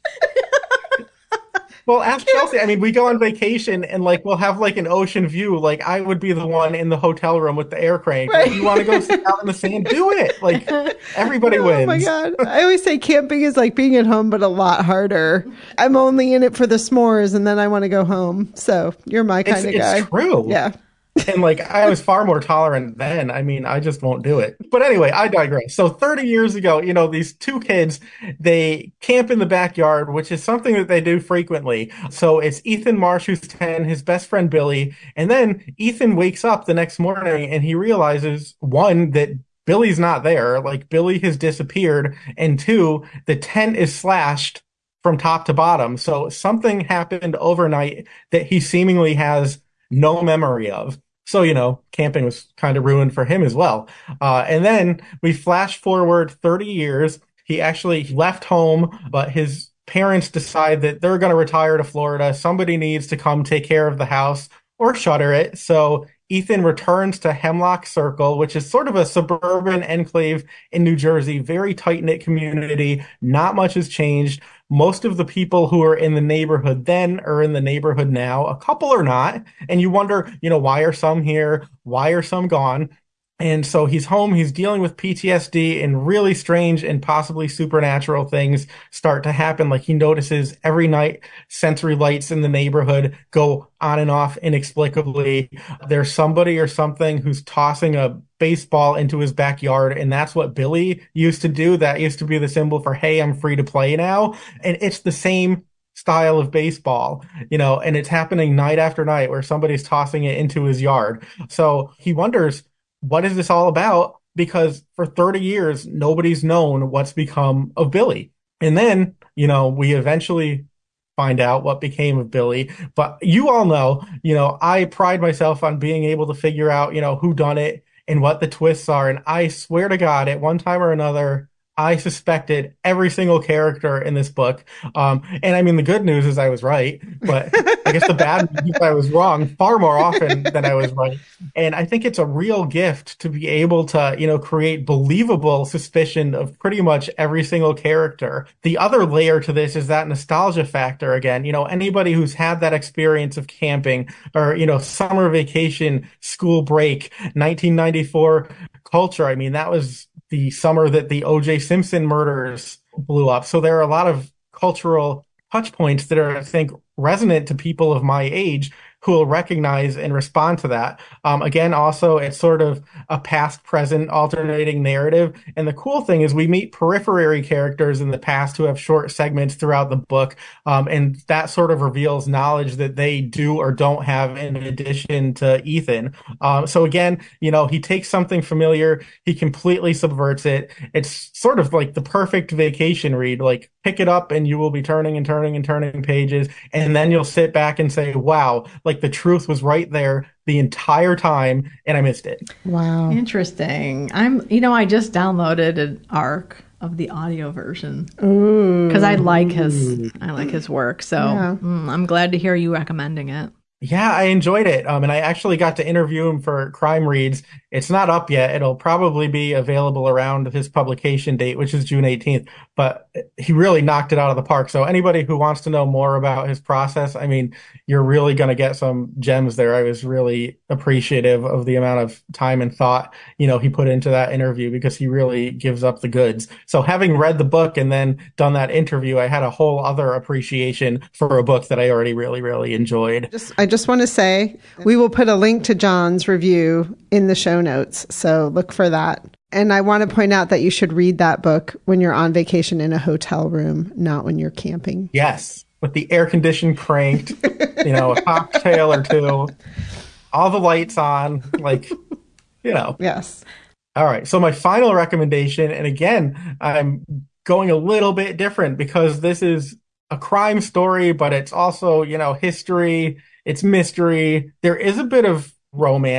Well, ask Chelsea. I mean, we go on vacation and like we'll have like an ocean view. Like I would be the one in the hotel room with the air crank. Right. If you want to go sit out in the sand, do it. Like everybody wins. Oh my God. I always say camping is like being at home, but a lot harder. I'm only in it for the s'mores and then I want to go home. So you're my kind of guy. It's true. Yeah. And like I was far more tolerant then. I mean, I just won't do it. But anyway, I digress. So 30 years ago, you know, these two kids, they camp in the backyard, which is something that they do frequently. So it's Ethan Marsh, who's 10, his best friend Billy. And then Ethan wakes up the next morning and he realizes, one, that Billy's not there. Like Billy has disappeared. And two, the tent is slashed from top to bottom. So something happened overnight that he seemingly has no memory of. So, you know, camping was kind of ruined for him as well. And then we flash forward 30 years. He actually left home, but his parents decide that they're going to retire to Florida. Somebody needs to come take care of the house or shutter it. So Ethan returns to Hemlock Circle, which is sort of a suburban enclave in New Jersey, very tight-knit community. Not much has changed. Most of the people who are in the neighborhood then are in the neighborhood now. A couple are not. And you wonder, you know, why are some here? Why are some gone? And so he's home, he's dealing with PTSD, and really strange and possibly supernatural things start to happen. Like he notices every night sensory lights in the neighborhood go on and off inexplicably. There's somebody or something who's tossing a baseball into his backyard, and that's what Billy used to do. That used to be the symbol for, hey, I'm free to play now. And it's the same style of baseball, you know, and it's happening night after night where somebody's tossing it into his yard. So he wonders, what is this all about? Because for 30 years, nobody's known what's become of Billy. And then, you know, we eventually find out what became of Billy. But you all know, you know, I pride myself on being able to figure out, you know, who done it and what the twists are. And I swear to God, at one time or another, I suspected every single character in this book. And I mean, the good news is I was right, but I guess the bad news is I was wrong far more often than I was right. And I think it's a real gift to be able to, you know, create believable suspicion of pretty much every single character. The other layer to this is that nostalgia factor again. You know, anybody who's had that experience of camping or, you know, summer vacation, school break, 1994 culture. I mean, that was the summer that the O.J. Simpson murders blew up. So there are a lot of cultural touch points that are, I think, resonant to people of my age who will recognize and respond to that. Again, also, it's sort of a past-present alternating narrative. And the cool thing is we meet periphery characters in the past who have short segments throughout the book. And that sort of reveals knowledge that they do or don't have in addition to Ethan. So again, you know, he takes something familiar, he completely subverts it. It's sort of like the perfect vacation read. Like, pick it up and you will be turning and turning and turning pages. And then you'll sit back and say, wow, like the truth was right there the entire time and I missed it. Wow. Interesting. I just downloaded an ARC of the audio version because I like his work. So Yeah. I'm glad to hear you recommending it. Yeah, I enjoyed it. And I actually got to interview him for Crime Reads. It's not up yet. It'll probably be available around his publication date, which is June 18th. But he really knocked it out of the park. So anybody who wants to know more about his process, I mean, you're really going to get some gems there. I was really appreciative of the amount of time and thought, you know, he put into that interview because he really gives up the goods. So having read the book and then done that interview, I had a whole other appreciation for a book that I already really, really enjoyed. I just want to say we will put a link to John's review in the show notes. So look for that. And I want to point out that you should read that book when you're on vacation in a hotel room, not when you're camping. Yes, with the air condition cranked, you know, a cocktail or two, all the lights on, like, you know. Yes. All right. So my final recommendation, and again, I'm going a little bit different because this is a crime story, but it's also, you know, history, it's mystery. There is a bit of romance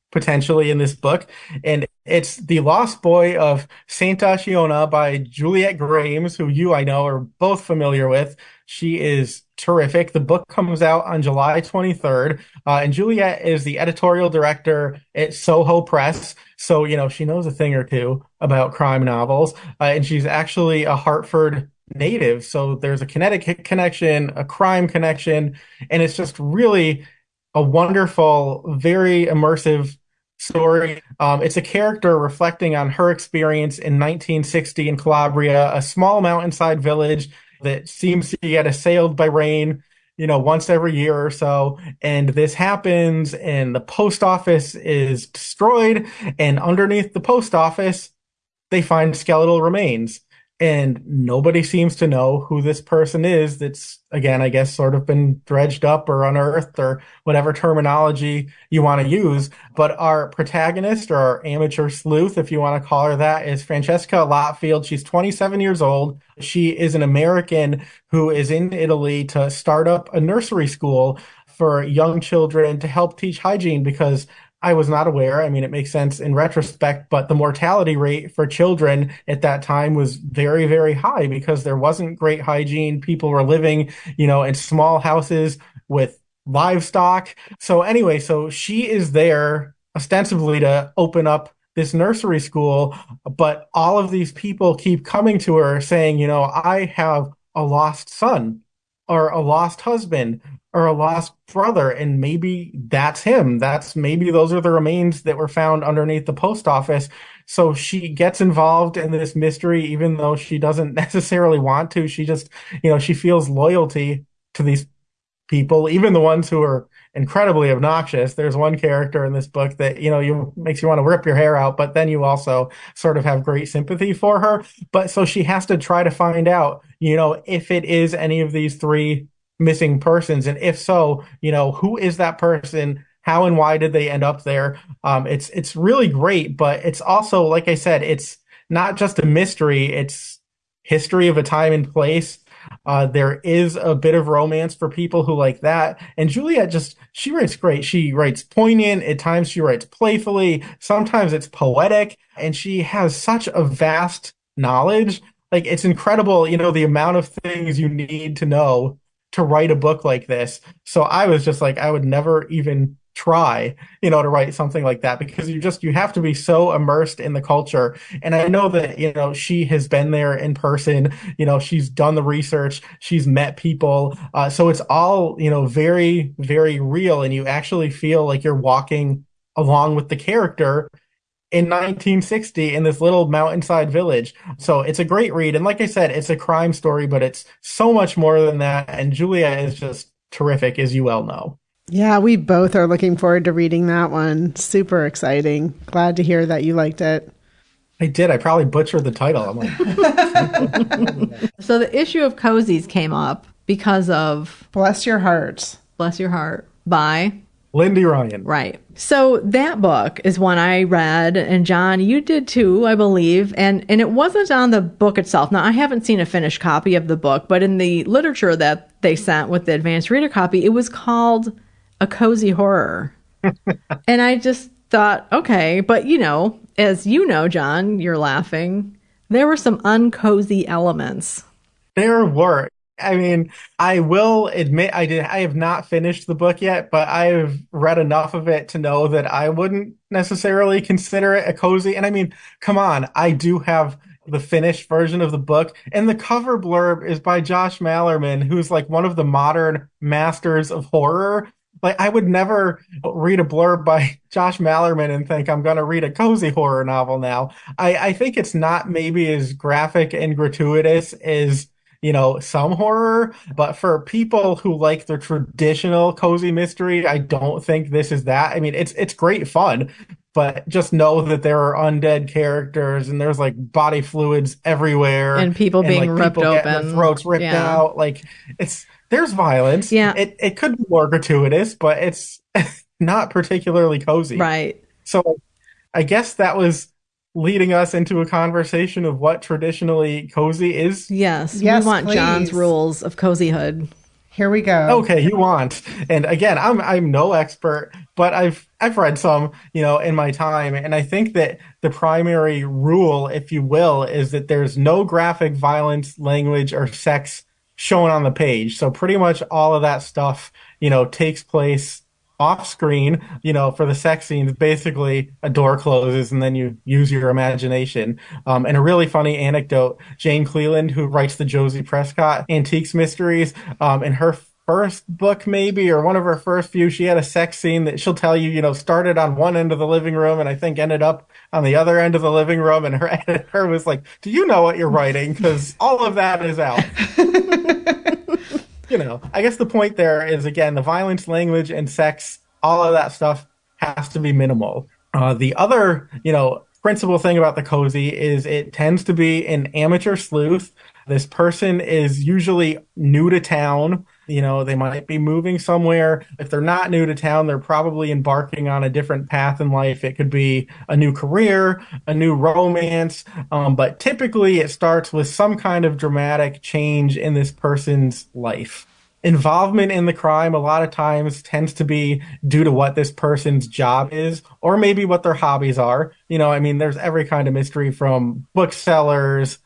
potentially in this book. And it's The Lost Boy of Saint Oceana by Juliet Grimes, who you, I know, are both familiar with. She is terrific. The book comes out on July 23rd, and Juliet is the editorial director at Soho Press. So, she knows a thing or two about crime novels, and she's actually a Hartford native. So there's a Connecticut connection, a crime connection, and it's just really a wonderful, very immersive story. It's a character reflecting on her experience in 1960 in Calabria, a small mountainside village that seems to get assailed by rain, once every year or so. And this happens, and the post office is destroyed. And underneath the post office, they find skeletal remains. And nobody seems to know who this person is that's, again, I guess, sort of been dredged up or unearthed or whatever terminology you want to use. But our protagonist, or our amateur sleuth, if you want to call her that, is Francesca Lotfield. She's 27 years old. She is an American who is in Italy to start up a nursery school for young children to help teach hygiene, because I was not aware. I mean, it makes sense in retrospect, but the mortality rate for children at that time was very, very high because there wasn't great hygiene. People were living, in small houses with livestock. So anyway, so she is there ostensibly to open up this nursery school, but all of these people keep coming to her saying, I have a lost son or a lost husband or a lost brother, and maybe that's him. Maybe those are the remains that were found underneath the post office. So she gets involved in this mystery, even though she doesn't necessarily want to. She just, she feels loyalty to these people, even the ones who are incredibly obnoxious. There's one character in this book that, makes you want to rip your hair out, but then you also sort of have great sympathy for her. But so she has to try to find out, if it is any of these three missing persons. And if so, who is that person? How and why did they end up there? It's really great, but it's also, like I said, it's not just a mystery. It's history of a time and place. There is a bit of romance for people who like that. And Juliet she writes great. She writes poignant. At times she writes playfully. Sometimes it's poetic. And she has such a vast knowledge. Like, it's incredible, the amount of things you need to know to write a book like this. So I was just like, I would never even try, to write something like that, because you have to be so immersed in the culture. And I know that, she has been there in person, she's done the research, she's met people. So it's all, very, very real. And you actually feel like you're walking along with the character in 1960 in this little mountainside village. So it's a great read. And like I said, it's a crime story, but it's so much more than that. And Julia is just terrific, as you well know. Yeah, we both are looking forward to reading that one. Super exciting. Glad to hear that you liked it. I did. I probably butchered the title. I'm like, So the issue of cozies came up because of Bless Your Heart. Bless Your Heart by Lindy Ryan. Right. So that book is one I read, and John, you did too, I believe. And it wasn't on the book itself. Now, I haven't seen a finished copy of the book, but in the literature that they sent with the advanced reader copy, it was called A Cozy Horror. And I just thought, okay, but as you know, John, you're laughing, there were some uncozy elements. There were. I mean, I will admit I have not finished the book yet, but I've read enough of it to know that I wouldn't necessarily consider it a cozy. And I mean, come on, I do have the finished version of the book, and the cover blurb is by Josh Malerman, who's like one of the modern masters of horror. Like, I would never read a blurb by Josh Malerman and think I'm going to read a cozy horror novel now. I think it's not maybe as graphic and gratuitous as some horror, but for people who like the traditional cozy mystery, I don't think this is that. I mean, it's great fun, but just know that there are undead characters and there's like body fluids everywhere and people being like, ripped people open, their throats ripped out. Like, there's violence. Yeah, it could be more gratuitous, but it's not particularly cozy. Right. So I guess that was leading us into a conversation of what traditionally cozy is. Yes, we want please. John's rules of cozyhood. Here we go. Okay, you want. And again, I'm no expert, but I've read some, in my time, and I think that the primary rule, if you will, is that there's no graphic violence, language, or sex shown on the page. So pretty much all of that stuff, takes place off screen. For the sex scenes, basically a door closes and then you use your imagination. And a really funny anecdote, Jane Cleland, who writes the Josie Prescott Antiques Mysteries, in her first book, maybe, or one of her first few, she had a sex scene that she'll tell you, started on one end of the living room and I think ended up on the other end of the living room. And her editor was like, do you know what you're writing? Because all of that is out. I guess the point there is, again, the violence, language, and sex, all of that stuff has to be minimal. The other, principal thing about the cozy is it tends to be an amateur sleuth. This person is usually new to town. They might be moving somewhere. If they're not new to town, they're probably embarking on a different path in life. It could be a new career, a new romance. But typically it starts with some kind of dramatic change in this person's life. Involvement in the crime a lot of times tends to be due to what this person's job is, or maybe what their hobbies are. There's every kind of mystery, from booksellers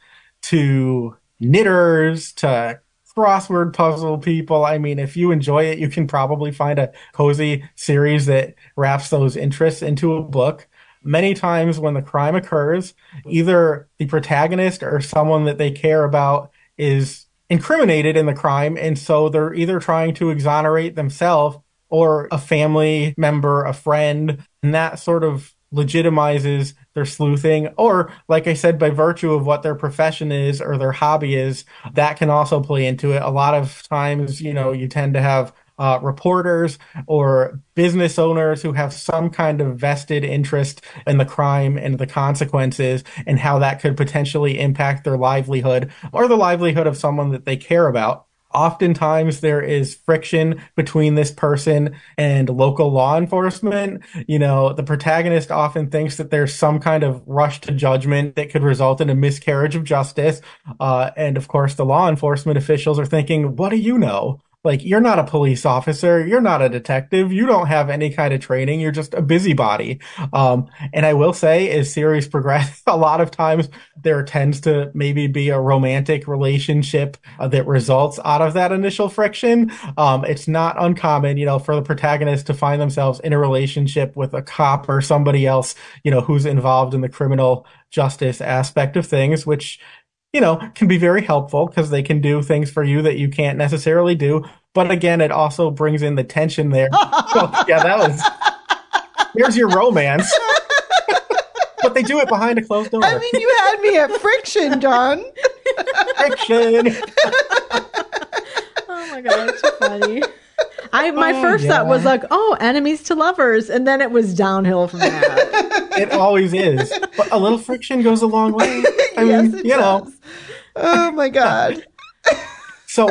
to knitters to crossword puzzle people. If you enjoy it, you can probably find a cozy series that wraps those interests into a book. Many times when the crime occurs, either the protagonist or someone that they care about is incriminated in the crime, and so they're either trying to exonerate themselves or a family member, a friend, and that sort of legitimizes their sleuthing. Or, like I said, by virtue of what their profession is or their hobby is, that can also play into it. A lot of times, you tend to have reporters or business owners who have some kind of vested interest in the crime and the consequences and how that could potentially impact their livelihood or the livelihood of someone that they care about. Oftentimes there is friction between this person and local law enforcement. The protagonist often thinks that there's some kind of rush to judgment that could result in a miscarriage of justice. And of course, the law enforcement officials are thinking, what do you know? Like, you're not a police officer. You're not a detective. You don't have any kind of training. You're just a busybody. And I will say, as series progress, a lot of times there tends to maybe be a romantic relationship that results out of that initial friction. It's not uncommon, for the protagonist to find themselves in a relationship with a cop or somebody else, who's involved in the criminal justice aspect of things, which can be very helpful because they can do things for you that you can't necessarily do. But again, it also brings in the tension there. So, yeah, here's your romance. But they do it behind a closed door. You had me at friction, Don. Friction. Oh my God, that's so funny. My first thought was like, enemies to lovers. And then it was downhill from that. It always is. But a little friction goes a long way. Yes, it does. Oh my God. So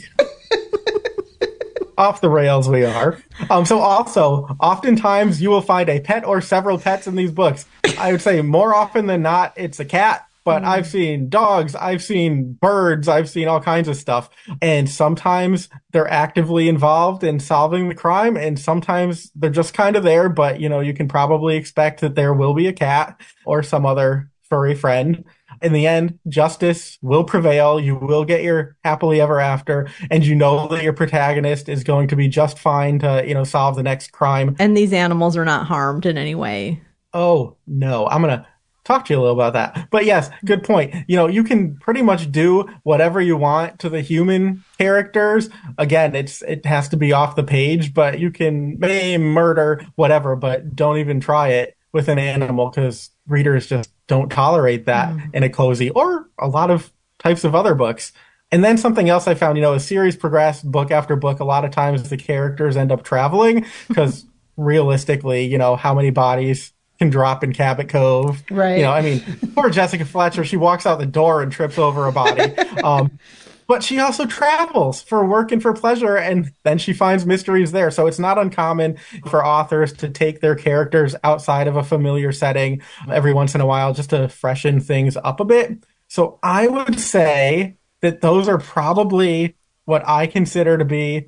off the rails we are. So also, oftentimes you will find a pet or several pets in these books. I would say more often than not, it's a cat. But I've seen dogs, I've seen birds, I've seen all kinds of stuff. And sometimes they're actively involved in solving the crime, and sometimes they're just kind of there. But, you can probably expect that there will be a cat or some other furry friend. In the end, justice will prevail. You will get your happily ever after, and that your protagonist is going to be just fine to, solve the next crime. And these animals are not harmed in any way. Oh, no. I'm going to talk to you a little about that. But yes, good point. You can pretty much do whatever you want to the human characters. Again, it has to be off the page, but you can maim, murder, whatever, but don't even try it with an animal because readers just don't tolerate that in a cozy or a lot of types of other books. And then something else I found, as series progress, book after book, a lot of times the characters end up traveling because realistically, how many bodies can drop in Cabot Cove. Right. Poor Jessica Fletcher, she walks out the door and trips over a body. But she also travels for work and for pleasure, and then she finds mysteries there. So it's not uncommon for authors to take their characters outside of a familiar setting every once in a while just to freshen things up a bit. So I would say that those are probably what I consider to be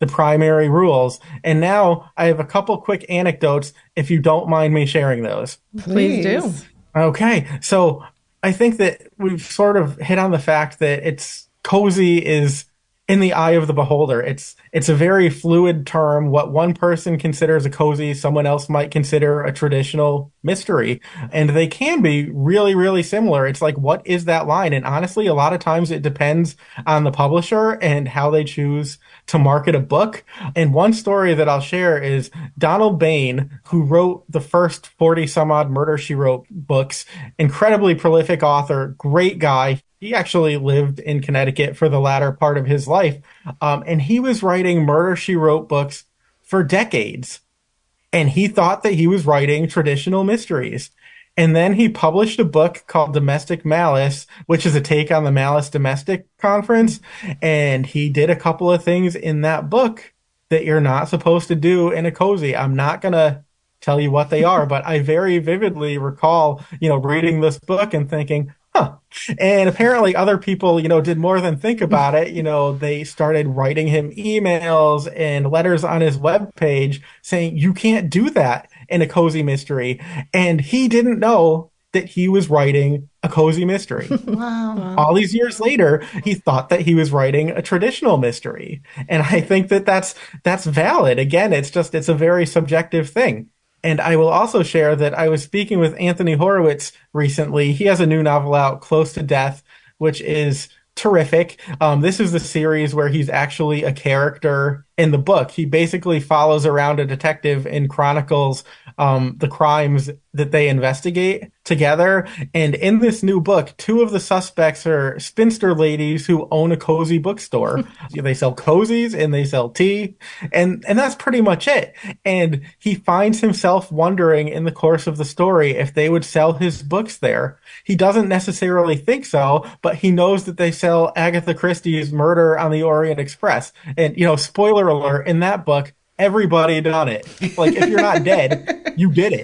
the primary rules. And now I have a couple quick anecdotes if you don't mind me sharing those. Please do. Okay. So I think that we've sort of hit on the fact that it's cozy is in the eye of the beholder. It's a very fluid term. What one person considers a cozy, someone else might consider a traditional mystery. And they can be really, really similar. It's like, what is that line? And honestly, a lot of times it depends on the publisher and how they choose to market a book. And one story that I'll share is Donald Bain, who wrote the first 40 some odd Murder, She Wrote books, incredibly prolific author, great guy. He actually lived in Connecticut for the latter part of his life. And he was writing Murder, She Wrote books for decades. And he thought that he was writing traditional mysteries. And then he published a book called Domestic Malice, which is a take on the Malice Domestic Conference. And he did a couple of things in that book that you're not supposed to do in a cozy. I'm not going to tell you what they are, but I very vividly recall, reading this book and thinking, huh. And apparently other people, did more than think about it. They started writing him emails and letters on his webpage saying, you can't do that in a cozy mystery. And he didn't know that he was writing a cozy mystery. Wow. All these years later, he thought that he was writing a traditional mystery. And I think that that's valid. Again, it's a very subjective thing. And I will also share that I was speaking with Anthony Horowitz recently. He has a new novel out, Close to Death, which is terrific. This is the series where he's actually a character in the book. He basically follows around a detective and chronicles the crimes that they investigate together. And in this new book, two of the suspects are spinster ladies who own a cozy bookstore. They sell cozies and they sell tea. And that's pretty much it. And he finds himself wondering in the course of the story if they would sell his books there. He doesn't necessarily think so, but he knows that they sell Agatha Christie's Murder on the Orient Express. And, spoiler alert, in that book, everybody done it. Like, if you're not dead, you did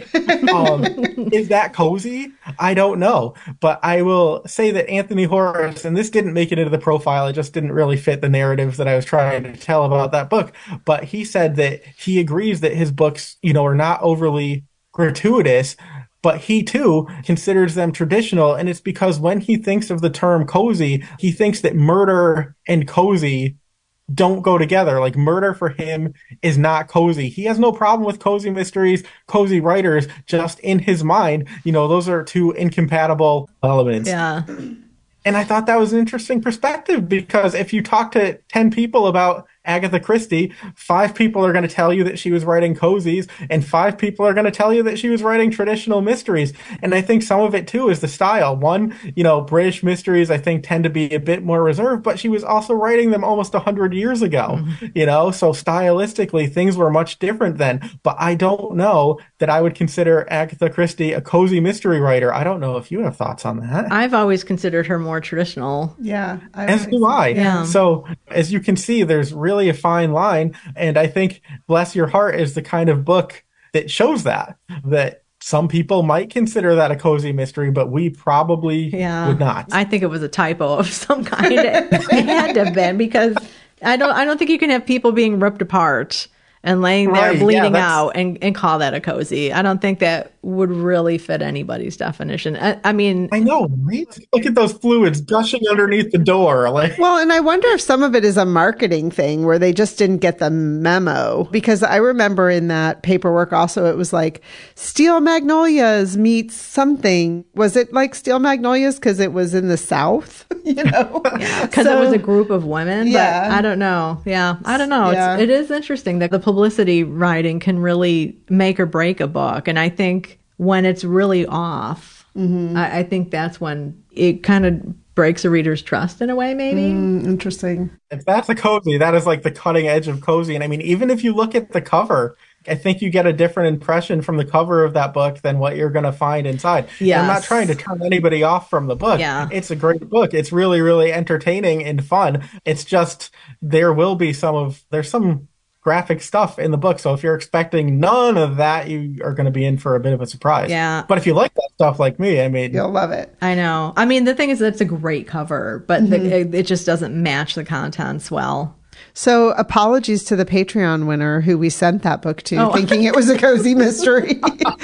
it. Is that cozy? I don't know. But I will say that Anthony Horowitz, and this didn't make it into the profile, it just didn't really fit the narrative that I was trying to tell about that book. But he said that he agrees that his books, are not overly gratuitous, but he too considers them traditional. And it's because when he thinks of the term cozy, he thinks that murder and cozy don't go together. Like, murder for him is not cozy. He has no problem with cozy mysteries, cozy writers, just in his mind, those are two incompatible elements. Yeah. And I thought that was an interesting perspective, because if you talk to 10 people about Agatha Christie, 5 people are going to tell you that she was writing cozies, and 5 people are going to tell you that she was writing traditional mysteries. And I think some of it too is the style. One, British mysteries, I think, tend to be a bit more reserved, but she was also writing them almost 100 years ago, so stylistically things were much different then. But I don't know that I would consider Agatha Christie a cozy mystery writer. I don't know if you have thoughts on that. I've always considered her more traditional. Yeah. As do I. Yeah. So as you can see, there's really a fine line. And I think Bless Your Heart is the kind of book that shows that some people might consider that a cozy mystery, but we probably would not. I think it was a typo of some kind. It had to have been, because I don't think you can have people being ripped apart and laying there bleeding out and call that a cozy. I don't think that would really fit anybody's definition. I mean, I know, right? Look at those fluids gushing underneath the door. Well, and I wonder if some of it is a marketing thing where they just didn't get the memo, because I remember in that paperwork also, it was like Steel Magnolias meets something. Was it like Steel Magnolias because it was in the South? Yeah, because it was a group of women. Yeah. But I don't know. Yeah, I don't know. Yeah. It is interesting that the publicity writing can really make or break a book. And I think when it's really off, I think that's when it kind of breaks a reader's trust in a way, maybe. Interesting. If that's a cozy, that is like the cutting edge of cozy. And I mean, even if you look at the cover, I think you get a different impression from the cover of that book than what you're going to find inside. Yes. I'm not trying to turn anybody off from the book. Yeah. It's a great book. It's really, really entertaining and fun. It's just, there's some graphic stuff in the book. So if you're expecting none of that, you are going to be in for a bit of a surprise. Yeah. But if you like that stuff like me, I mean, You'll love it. I know. I mean, the thing is, that's a great cover, but it just doesn't match the contents well. So apologies to the Patreon winner who we sent that book to, Oh. thinking it was a cozy mystery.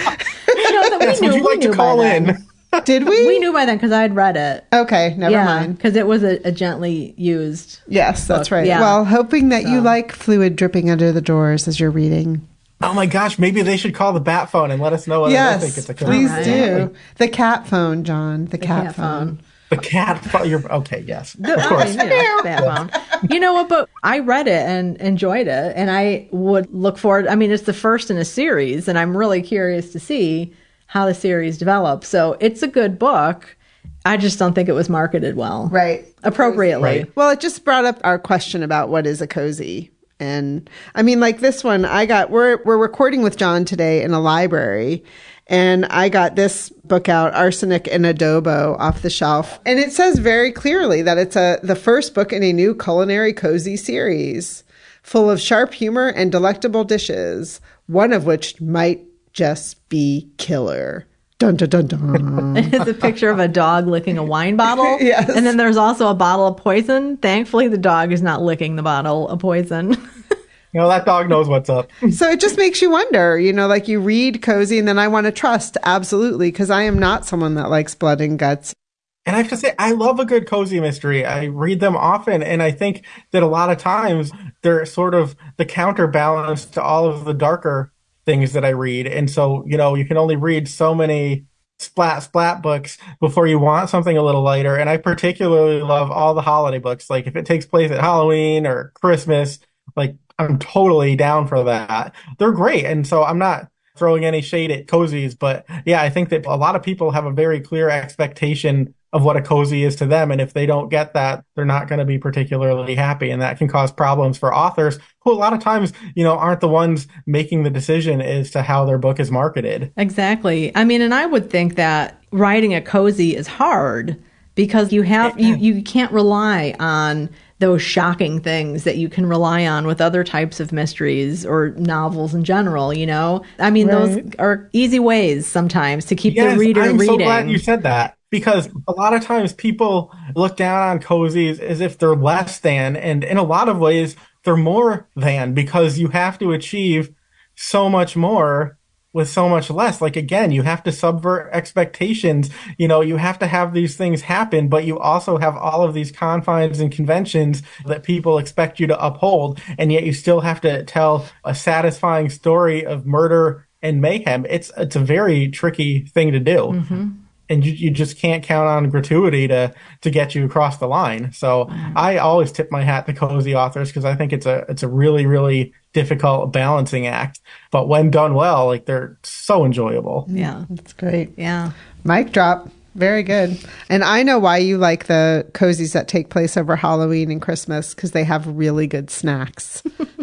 Yes, would you like to call in? Did we? We knew by then because I had read it. Okay, never mind. Because it was a gently used. Yes, that's right. Yeah. Well, hoping that you like fluid dripping under the doors as you're reading. Oh my gosh, maybe they should call the bat phone and let us know whether they think it's a Yes, cozy. please Right. do. The cat phone, John. The cat cat phone. The cat phone. Okay, yes, of I course. mean, bad phone. You know what? But I read it and enjoyed it, and I would look forward. I mean, it's the first in a series, and I'm really curious to see how the series develops. So it's a good book. I just don't think it was marketed well, Right. appropriately. Right. Well, it just brought up our question about what is a cozy. And I mean, like this one, we're recording with John today in a library, and I got this book out, Arsenic and Adobo, off the shelf. And it says very clearly that it's the first book in a new culinary cozy series full of sharp humor and delectable dishes, one of which might just be killer. Dun, dun, dun, dun. It's a picture of a dog licking a wine bottle. Yes. And then there's also a bottle of poison. Thankfully, the dog is not licking the bottle of poison. You know, that dog knows what's up. So it just makes you wonder, like you read cozy and then I want to trust, absolutely, because I am not someone that likes blood and guts. And I have to say, I love a good cozy mystery. I read them often, and I think that a lot of times they're sort of the counterbalance to all of the darker things that I read. And so, you can only read so many splat books before you want something a little lighter. And I particularly love all the holiday books. Like if it takes place at Halloween or Christmas, like I'm totally down for that. They're great. And so I'm not throwing any shade at cozies, but yeah, I think that a lot of people have a very clear expectation of what a cozy is to them. And if they don't get that, they're not going to be particularly happy. And that can cause problems for authors who a lot of times, aren't the ones making the decision as to how their book is marketed. Exactly. I mean, and I would think that writing a cozy is hard because you can't rely on those shocking things that you can rely on with other types of mysteries or novels in general, I mean, those are easy ways sometimes to keep the reader I'm reading. so glad you said that, because a lot of times people look down on cozies as if they're less than, and in a lot of ways they're more than, because you have to achieve so much more with so much less. Like, again, you have to subvert expectations. You have to have these things happen, but you also have all of these confines and conventions that people expect you to uphold. And yet you still have to tell a satisfying story of murder and mayhem. It's a very tricky thing to do. Mm-hmm. And you just can't count on gratuity to get you across the line. So I always tip my hat to cozy authors, because I think it's a really, really difficult balancing act. But when done well, like, they're so enjoyable. Yeah. That's great. Yeah. Mic drop. Very good. And I know why you like the cozies that take place over Halloween and Christmas, because they have really good snacks.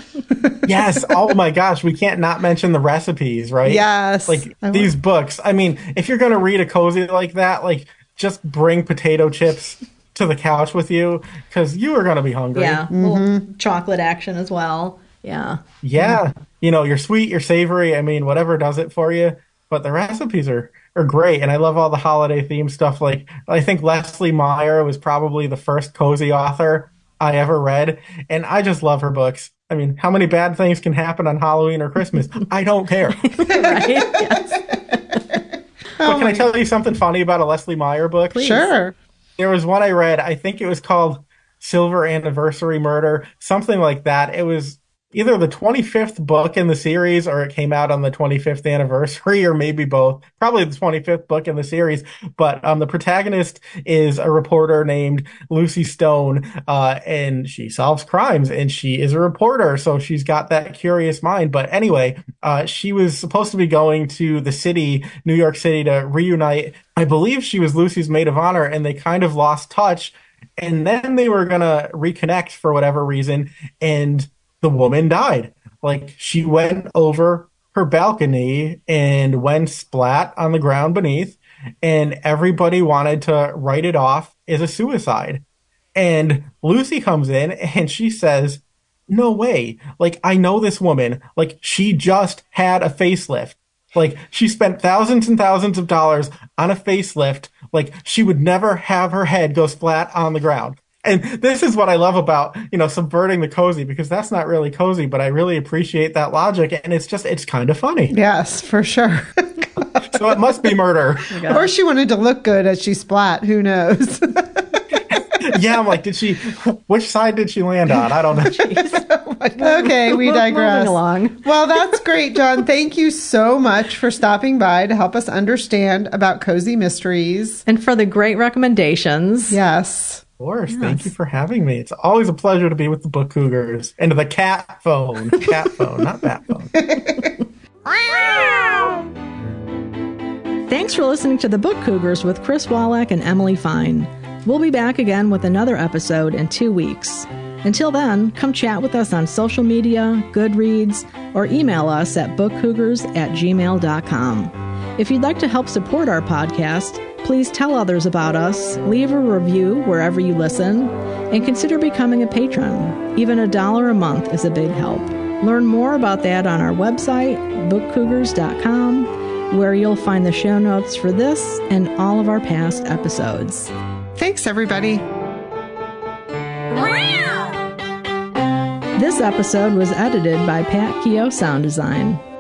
Yes. Oh my gosh. We can't not mention the recipes, right? Yes. Like these books. I mean, if you're going to read a cozy like that, like, just bring potato chips to the couch with you, because you are going to be hungry. Yeah. Little chocolate action as well. Yeah. Yeah. You're sweet, you're savory. I mean, whatever does it for you. But the recipes are great. And I love all the holiday theme stuff. Like, I think Leslie Meyer was probably the first cozy author I ever read. And I just love her books. I mean, how many bad things can happen on Halloween or Christmas? I don't care. Right? Yes. But can I tell you something funny about a Leslie Meyer book? Please. Sure. There was one I read. I think it was called Silver Anniversary Murder, something like that. It was either the 25th book in the series, or it came out on the 25th anniversary, or maybe both. Probably the 25th book in the series. But the protagonist is a reporter named Lucy Stone, and she solves crimes, and she is a reporter, so she's got that curious mind. But anyway, she was supposed to be going to the city, New York City, to reunite. I believe she was Lucy's maid of honor, and they kind of lost touch. And then they were going to reconnect for whatever reason, and the woman died. Like, she went over her balcony and went splat on the ground beneath, and everybody wanted to write it off as a suicide. And Lucy comes in and she says, no way. Like, I know this woman. Like, she just had a facelift. Like, she spent thousands and thousands of dollars on a facelift. Like, she would never have her head go splat on the ground. And this is what I love about, subverting the cozy, because that's not really cozy, but I really appreciate that logic. And it's kind of funny. Yes, for sure. So it must be murder. Or she wanted to look good as she splat. Who knows? Yeah, I'm like, which side did she land on? I don't know. Okay, we digress. Moving along. Well, that's great, John. Thank you so much for stopping by to help us understand about cozy mysteries. And for the great recommendations. Yes. Of course. Yes. Thank you for having me. It's always a pleasure to be with the Book Cougars. And the cat phone. Cat phone, not bat phone. Thanks for listening to the Book Cougars with Chris Wallach and Emily Fine. We'll be back again with another episode in 2 weeks. Until then, come chat with us on social media, Goodreads, or email us at bookcougars@gmail.com. If you'd like to help support our podcast, please tell others about us, leave a review wherever you listen, and consider becoming a patron. Even $1 a month is a big help. Learn more about that on our website, bookcougars.com, where you'll find the show notes for this and all of our past episodes. Thanks, everybody. This episode was edited by Pat Keogh Sound Design.